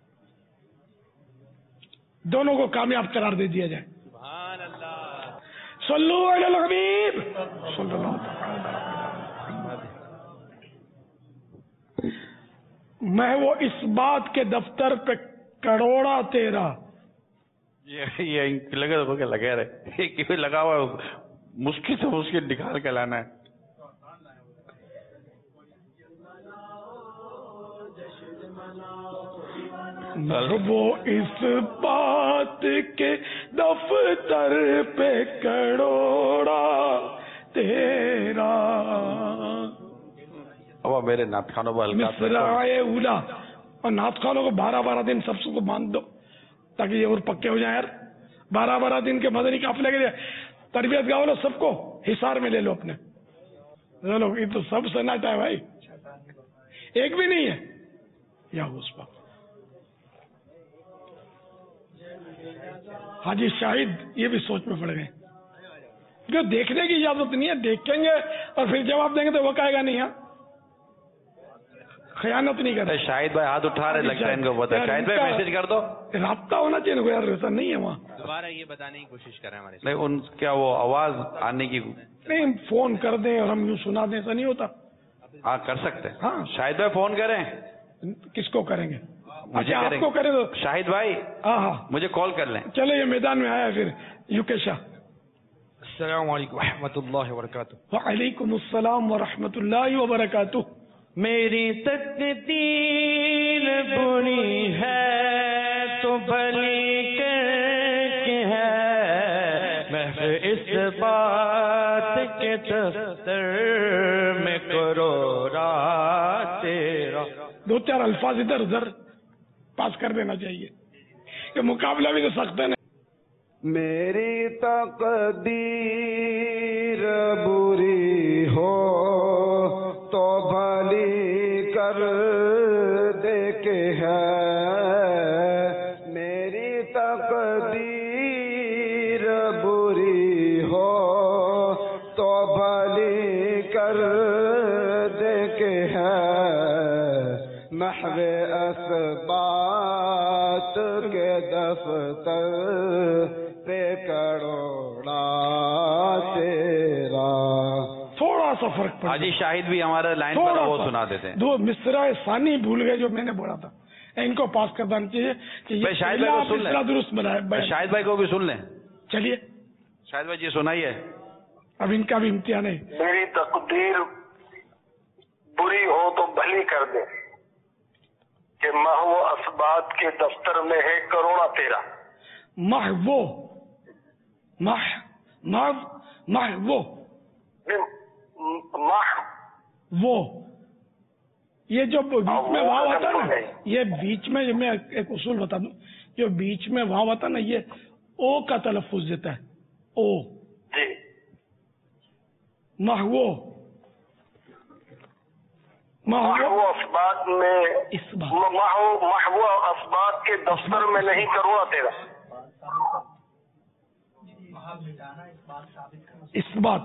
دونوں کو کامیاب قرار دے دیا جائے. سبحان اللہ. صلو علی الحبیب صلی اللہ علیہ. میں وہ اس بات کے دفتر پہ کروڑا تیرا. یہ لگا رہے لگا ہوا مشکل سے مشکل نکال کے لانا ہے. وہ اس بات کے دفتر پہ کروڑا تیرا. اب میرے نعت خانوں مصرائے اولا, اور نعت خانوں کو 12 دن سب کو باندھ دو تاکہ یہ اور پکے ہو جائیں یار. 12 دن کے مدنی قافلے کے لیے تربیت گاؤ لو, سب کو حصار میں لے لو اپنے. چلو یہ تو سب سناٹا ہے بھائی, ایک بھی نہیں ہے. یا اس پر حاجی شاہد یہ بھی سوچ میں پڑ گئے, جو دیکھنے کی اجازت نہیں ہے, دیکھیں گے اور پھر جواب دیں گے تو وہ کہے گا نہیں. ہاں خیانت نہیں کرتے. شاہد بھائی ہاتھ اٹھا رہے, لگتا ہے ان کو پتا. شاہد بھائی میسج کر دو, رابطہ ہونا چاہیے نا یار, ایسا نہیں ہے وہاں. دوبارہ یہ بتانے کی کوشش کریں ہمارے نہیں ان کیا وہ آواز آنے کی نہیں, فون کر دیں اور ہم یوں سنا دیں, ایسا نہیں ہوتا. ہاں کر سکتے. ہاں شاہد بھائی فون کریں. کس کو کریں گے؟ مجھے آپ کو کریں تو شاہد بھائی. ہاں مجھے کال کر لیں. چلے یہ میدان میں آیا پھر یوکے شاہ. السلام علیکم ورحمۃ اللہ وبرکاتہ. وعلیکم السلام ورحمۃ اللہ وبرکاتہ. میری تقدیر بری ہے تو بھلی کر کے ہے, محو اس بات کے دفتر میں کروڑا تیرا. 2-4 الفاظ ادھر ادھر پاس کر دینا چاہیے, کہ مقابلہ بھی تو سخت ہے نا. میری تقدیر بری ہو تو بھلی کر دے کے ہے, میری تقدیر بری ہو تو بھلی کر دے کے ہے, محو اثبات کے دفتر پہ کروڑا تیرا. تھوڑا سا فرق پڑا. حاجی شاہد بھی ہمارا لائن پر وہ سنا دیتے ہیں. دو مصرع ثانی بھول گئے جو میں نے بولا تھا, ان کو پاس کر دینا چاہیے کہ یہ شاہد بھائی کو سن لیں, درست بنایا. شاہد بھائی کو بھی سن لیں. چلیے شاہد بھائی جی سنائیے. اب ان کا بھی امتحان ہے. میری تقدیر بری ہو تو بھلی کر دے کہ محو اسبات کے دفتر میں ہے کروڑا تیرا. محو وہ یہ جو بیچ میں واو آتا نا, یہ بیچ میں میں ایک اصول بتا دوں, جو بیچ میں واو آتا نا یہ او کا تلفظ دیتا ہے. او محو اسبات میں محو اسبات کے دفتر میں نہیں کروڑا تیرا. اثبات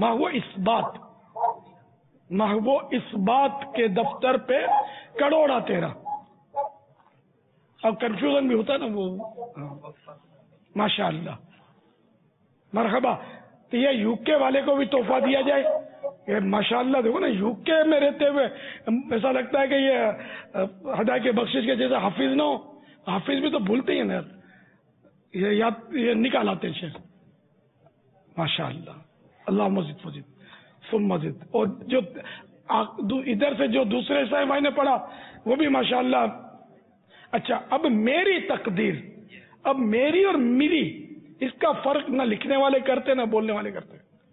محو اثبات کے دفتر پہ کروڑا تیرا. اب کنفیوژن بھی ہوتا ہے نا وہ. ماشاء اللہ مرحبا. تو یہ یو کے والے کو بھی تحفہ دیا جائے. یہ ماشاء اللہ دیکھو نا, یو کے میں رہتے ہوئے ایسا لگتا ہے کہ یہ ہدایت کے بخشش کے جیسے حافظ نہ ہو. حافظ بھی تو بھولتے ہیں نا, یہ نکال آتے ہیں. ماشاء اللہ. اللہ مزید فزید سم مزید. اور جو ادھر سے جو دوسرے صاحب بھائی نے پڑھا وہ بھی ماشاء اللہ. اچھا, اب میری تقدیر, اب میری اور میری اس کا فرق نہ لکھنے والے کرتے نہ بولنے والے کرتے.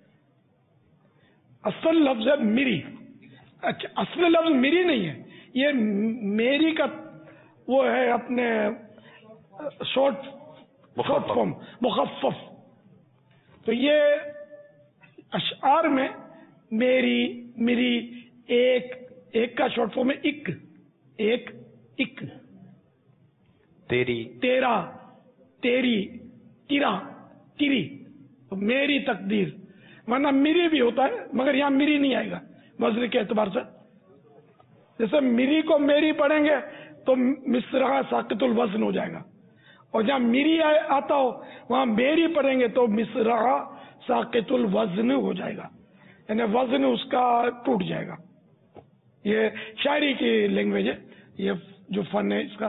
اصل لفظ ہے میری. اچھا, اصل لفظ میری نہیں ہے, یہ میری کا وہ ہے اپنے شارٹ فارم مخفف. تو یہ اشعار میں میری, میری, ایک کا شارٹ فارم ہے اک, تیری, تیرا, تیری, تیرا, تیری. تو میری تقدیر, ورنہ میری بھی ہوتا ہے مگر یہاں میری نہیں آئے گا وزن کے اعتبار سے. جیسے میری کو میری پڑھیں گے تو مصرع ساقط الوزن ہو جائے گا, اور جہاں میری آتا ہو وہاں میری پڑھیں گے تو مصرع ساقط الوزن ہو جائے گا, یعنی وزن اس کا ٹوٹ جائے گا. یہ شاعری کی لینگویج ہے, یہ جو فن ہے اس کا.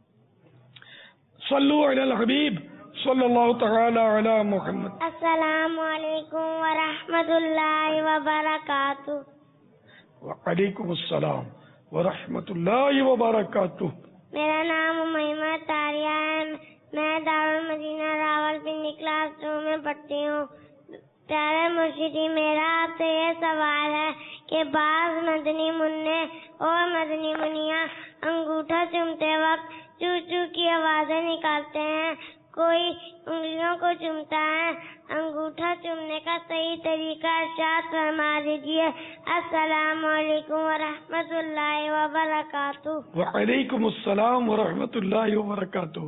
صلو علی الحبیب صلی اللہ تعالی علی محمد. السلام علیکم ورحمۃ اللہ وبرکاتہ. وعلیکم السلام ورحمۃ اللہ وبرکاتہ. میرا نام امیمہ طاریہ ہے. میں دارالمدینہ راولپنڈی کلاس 2 میں پڑھتی ہوں. پیارے مرشدی, میرا آپ سے یہ سوال ہے کہ بعض مدنی منع اور مدنی منیاں انگوٹھا چومتے وقت چو چو کی آوازیں نکالتے ہیں. کوئی انگلیوں کو چومتا ہے. انگوٹھا چومنے کا صحیح طریقہ ارشاد فرما دیجیے. السلام علیکم ورحمۃ اللہ وبرکاتہ. وعلیکم السلام ورحمۃ اللہ وبرکاتہ.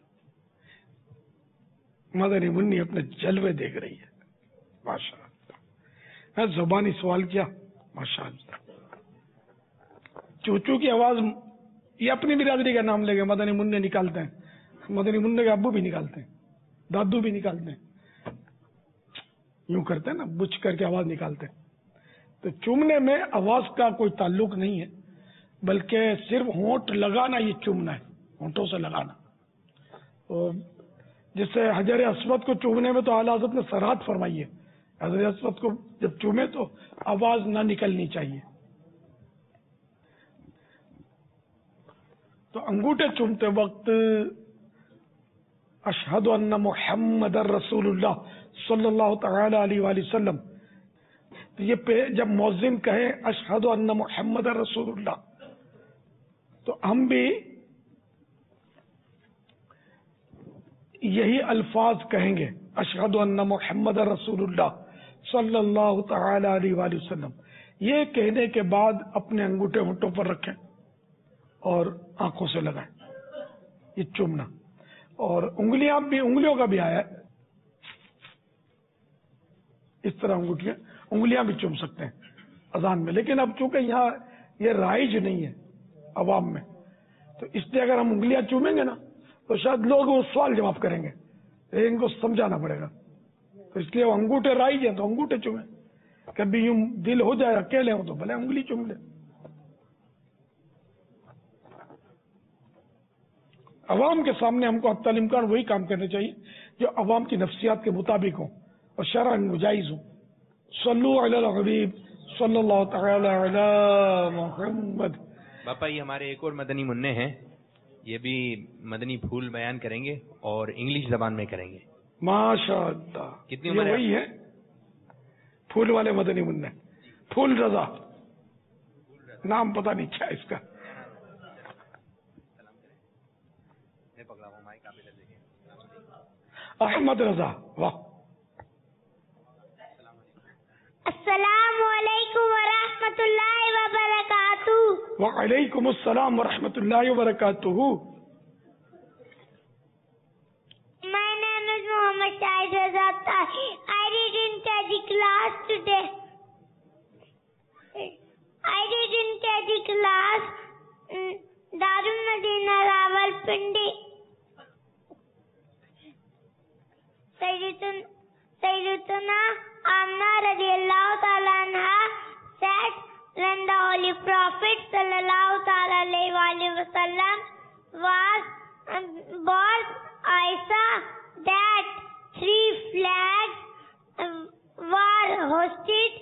مدنی منی اپنے جلوے دیکھ رہی ہے ماشاء اللہ. زبانی سوال کیا ماشاء اللہ. چوچو کی آواز, یہ اپنی برادری کا نام لے کے مدنی منع نکالتے ہیں. مدنی منع کے ابو بھی نکالتے ہیں, دادو بھی نکالتے ہیں, یوں کرتے ہیں نا, بچ کر کے آواز نکالتے ہیں. تو چومنے میں آواز کا کوئی تعلق نہیں ہے, بلکہ صرف ہونٹ لگانا یہ چومنا ہے, ہونٹوں سے لگانا. اور جیسے حجر اسود کو چومنے میں تو اعلیٰ حضرت نے سراحت فرمائی ہے. حجر اسود کو جب چومے تو آواز نہ نکلنی چاہیے. تو انگوٹھے چومتے وقت اشہد ان محمد رسول اللہ صلی اللہ تعالی علیہ وآلہ وسلم, تو یہ جب مؤذن کہے اشہد ان محمد رسول اللہ, تو ہم بھی یہی الفاظ کہیں گے, اشہد ان محمد رسول اللہ صلی اللہ تعالی علیہ وآلہ وسلم. یہ کہنے کے بعد اپنے انگوٹھے ہونٹوں پر رکھیں اور آنکھوں سے لگائیں, یہ چومنا. اور انگلیوں کا بھی آیا ہے اس طرح, انگلیاں بھی چوم سکتے ہیں اذان میں. لیکن اب چونکہ یہاں یہ رائج نہیں ہے عوام میں, تو اس لیے اگر ہم انگلیاں چومیں گے نا تو شاید لوگ وہ سوال جواب کریں گے، ان کو سمجھانا پڑے گا. تو اس لیے وہ انگوٹھے رائج ہیں تو انگوٹھے چومیں، کبھی یوں دل ہو جائے اکیلے ہوں تو بھلے انگلی چوم لے. عوام کے سامنے ہم کو حتی الامکان وہی کام کرنے چاہیے جو عوام کی نفسیات کے مطابق ہوں اور شرعاً جائز ہوں. صلو علی الحبیب صلی اللہ تعالی علی محمد. باپا یہ ہمارے ایک اور مدنی منع ہیں، یہ بھی مدنی پھول بیان کریں گے اور انگلش زبان میں کریں گے. ماشاء اللہ. کتنی عمر ہے؟ وہی ہے پھول والے مدنی منع، پھول رضا نام پتہ نہیں کیا اس کا. احمد رضا. واہ. السلام علیکم ورحمۃ اللہ وبرکاتہ. وعلیکم السلام ورحمۃ اللہ وبرکاتہ. My name is Muhammad Shahid Raza. I didn't take the class today. I didn't take the class. Darul Madina Rawalpindi. Sayyidatuna Amna radiyallahu ta'ala anha said, when the Holy Prophet sallallahu ta'ala alayhi wa sallam was born, I saw that 3 flags were hosted,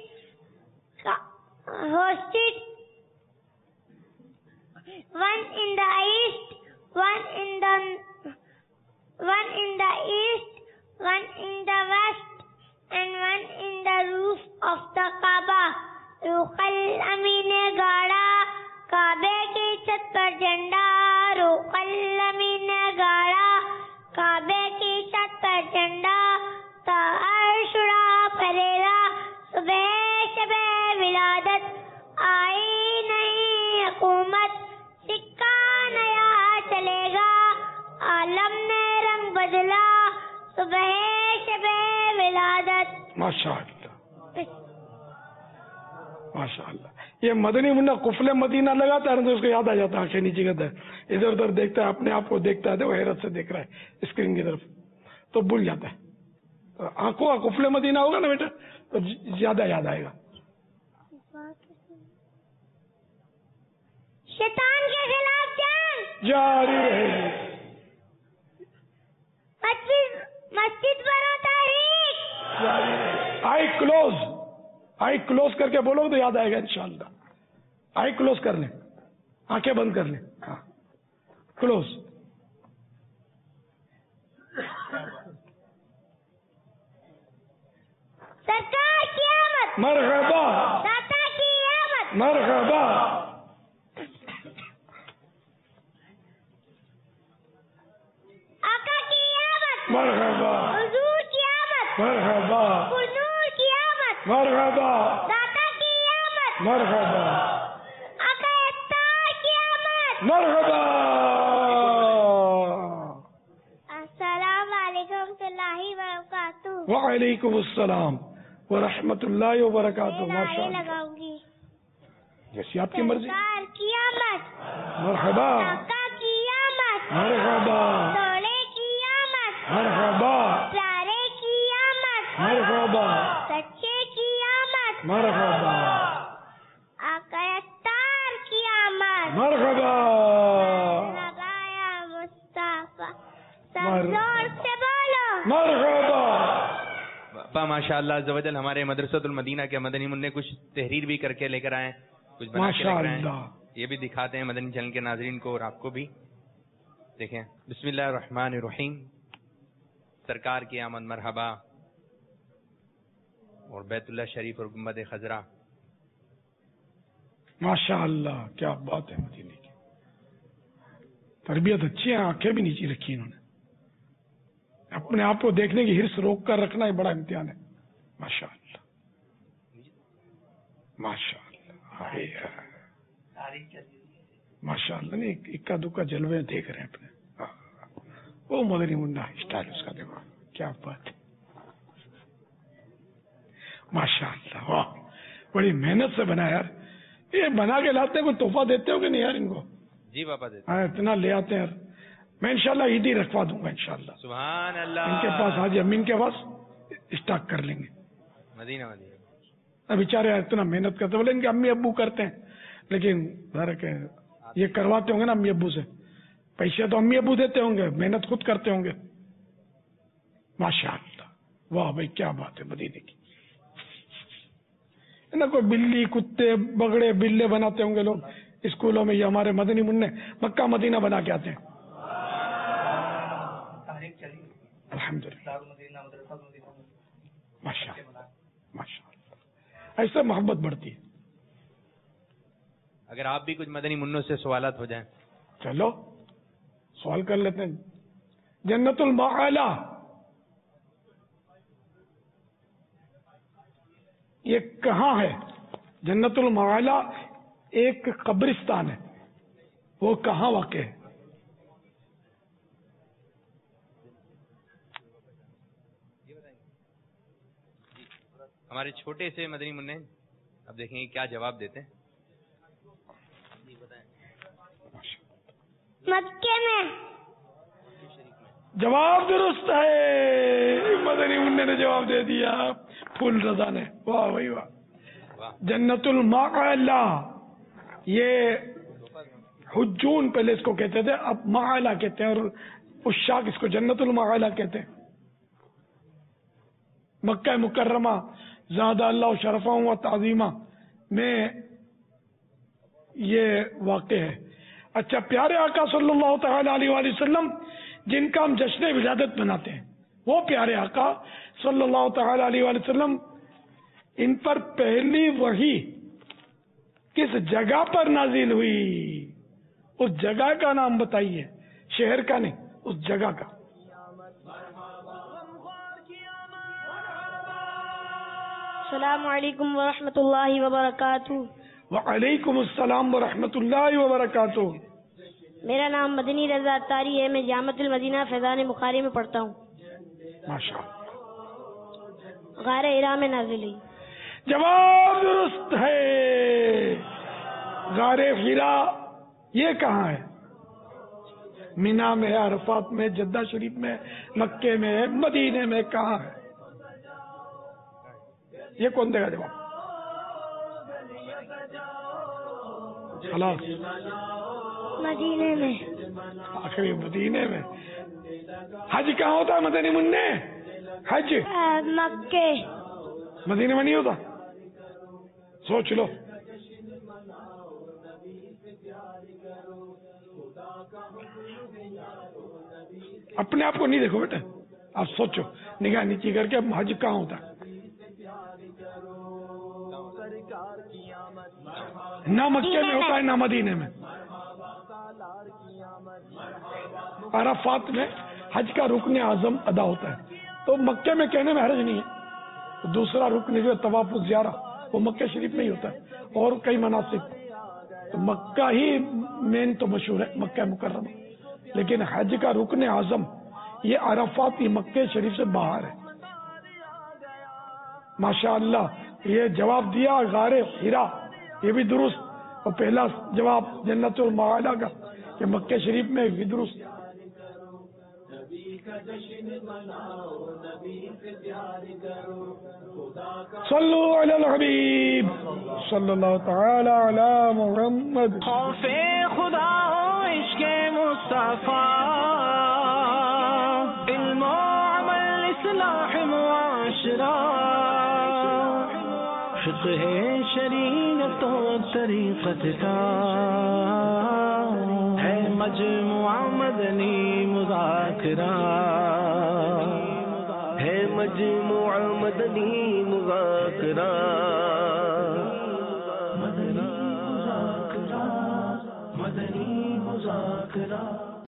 one in the east, one in the east, one in the west, and one in the roof of the Kaaba. Ruqal Amin ne gaada Kaaba ki chat par jhanda. Ruqal Amin ne gaada Kaaba ki chat par jhanda. Ta arshura parera subah shabe wiladat. Aayi nahi hukumat sikka naya chalega. Alam ne rang badla صبح شب ولادت. ماشاء اللہ ماشاء اللہ. یہ مدنی منع قفل مدینہ لگاتا ہے تو اس کو یاد آ جاتا ہے، آنکھیں نیچے کرتا ہے، ادھر ادھر دیکھتا ہے، اپنے آپ کو دیکھتا ہے، وہ حیرت سے دیکھ رہا ہے اسکرین کی طرف تو بھول جاتا ہے. آنکھوں کا قفل مدینہ ہوگا نا بیٹا تو زیادہ یاد آئے گا. شیطان کے خلاف جنگ جاری رہے گی. مسجد برو تحریک. آئی کلوز کر کے بولو تو یاد آئے گا انشاءاللہ. آئی کلوز کر لیں، آنکھیں بند کر لیں. ہاں کلوز. سرکار کی آمد. مرحبا. داتا کی آمد. مرحبا. آقا کی آمد. مرحبا. حضور کی آمد. مرحبا. حضور کی آمد. مرحبا. داتا کی آمد. مرحبا. آقا اتار کی آمد. مرحبا. السلام علیکم ورحمۃ اللہ وبرکاتہ. وعلیکم السلام ورحمۃ اللہ وبرکاتہ. نعرے لگاؤں گی. جیسی آپ کی مرضی. سرکار کی آمد. مرحبا. آقا کی آمد. مرحبا. سوڑے کی آمد. مرحبا. پیارے کی آمد. مرحبا. سچے کی آمد. مرحبا. آقا اتار کی آمد. مرحبا. لگایا مصطفیٰ. سب زور سے بولو. مرحبا. باپا ماشاء اللہ عز و جل ہمارے مدرسۃ المدینہ کے مدنی منع کچھ تحریر بھی کر کے لے کر آئے، کچھ بنا کے لے کر آئے، یہ بھی دکھاتے ہیں مدنی چینل کے ناظرین کو اور آپ کو بھی. دیکھیں. بسم اللہ الرحمن الرحیم. سرکار کی آمد مرحبا اور بیت اللہ شریف اور گنبد خضرا. ماشاء اللہ کیا بات ہے. مدینے کی تربیت اچھی ہے، آنکھیں بھی نیچی رکھی انہوں نے. اپنے آپ کو دیکھنے کی ہرس روک کر رکھنا ہی بڑا امتحان ہے. ماشاء اللہ ماشاء اللہ. ماشاء اللہ. نہیں اکا دکا جلوے دیکھ رہے ہیں اپنے. وہ مدنی منع اسٹائل اس کا دیکھو کیا بات ہے. ماشاء اللہ. واہ بڑی محنت سے بنا یار. یہ بنا کے لاتے ہیں، کوئی تحفہ دیتے ہو کہ نہیں یار ان کو؟ جی پاپا دیتے ہاں اتنا لے آتے ہیں. میں انشاءاللہ عید ہی رکھوا دوں گا انشاءاللہ. سبحان اللہ. ان کے پاس حاجی امین کے پاس اسٹاک کر لیں گے. مدینہ مدینہ. اب بیچارے اتنا محنت کرتے بولیں گے امی ابو کرتے ہیں, لیکن ظاہر کہ یہ کرواتے ہوں گے نا امی ابو سے, پیسے تو امی ابو دیتے ہوں گے, محنت خود کرتے ہوں گے. ماشاء اللہ, واہ بھائی کیا بات ہے مدینے کی. نہ کوئی بلی کتے بگڑے بلے بناتے ہوں گے لوگ اسکولوں میں. یہ ہمارے مدنی منع مکہ مدینہ بنا کے آتے ہیں. الحمدللہ ماشاء اللہ ماشاء اللہ, ایسے محبت بڑھتی ہے. اگر آپ بھی کچھ مدنی منوں سے سوالات ہو جائیں. چلو سوال کر لیتے ہیں. جنت المعالی یہ کہاں ہے؟ جنت المعالی ایک قبرستان ہے, وہ کہاں واقع ہے؟ ہمارے چھوٹے سے مدنی منع اب دیکھیں گے کیا جواب دیتے ہیں. مکے میں. جواب درست ہے, مدنی منع نے جواب دے دیا, پھول رضا نے. واہ بھائی واہ. جنت المعالی یہ حجون پہلے اس کو کہتے تھے, اب معالی کہتے ہیں, اور عشاق اس کو جنت المعالی کہتے ہیں. مکہ مکرمہ زادہ اللہ شرفہ و تعظیمہ میں یہ واقع ہے. اچھا, پیارے آقا صلی اللہ تعالی علیہ وآلہ وسلم جن کا ہم جشن ولادت مناتے ہیں, وہ پیارے آقا صلی اللہ تعالی علیہ وآلہ وسلم, ان پر پہلی وحی کس جگہ پر نازل ہوئی؟ اس جگہ کا نام بتائیے, شہر کا نہیں, اس جگہ کا. السلام علیکم ورحمۃ اللہ وبرکاتہ. وعلیکم السلام ورحمۃ اللہ وبرکاتہ. میرا نام مدنی رضا اتاری ہے, میں جامعۃ المدینہ فیضان بخاری میں پڑھتا ہوں. ماشاء غار ہرا میں نازل ہوئی. جواب درست ہے. غار ہرا یہ کہاں ہے؟ مینا میں ہے, عرفات میں, جدہ شریف میں, مکے میں, مدینے میں, کہاں ہے؟ یہ کون دے گا جواب؟ خلاص مدینے میں. آخری مدینے میں. حج کہاں ہوتا ہے مدنی منع؟ حج مکے. مدینے میں نہیں ہوتا. سوچ لو. اپنے آپ کو نہیں دیکھو بیٹا, آپ سوچو, نگاہ نیچی کر کے حج کہاں ہوتا ہے؟ نہ مکے میں ہوتا ہے نہ مدینے میں. عرفات میں حج کا رکن اعظم ادا ہوتا ہے, تو مکے میں کہنے میں حرج نہیں ہے. دوسرا رکن جو ہے طواف الزیارہ, وہ مکہ شریف میں ہی ہوتا ہے, اور کئی مناسک. تو مکہ ہی مین تو مشہور ہے, مکہ مکرمہ, لیکن حج کا رکن اعظم یہ عرفات, یہ مکہ شریف سے باہر ہے. ماشاء اللہ, یہ جواب دیا غار ہرا, یہ بھی درست. اور پہلا جواب جنت المعالی کا کہ مکہ شریف میں بھی درست. صلو علی الحبیب صلی اللہ تعالی علی محمد. خوف خدا ہو عشق مصطفیٰ, علم و عمل اصلاح معاشرہ, فقہ شریعت و طریقت کا ہے مجموعہ مدنی مذاکرہ, ہے مجموعہ مدنی مذاکرہ.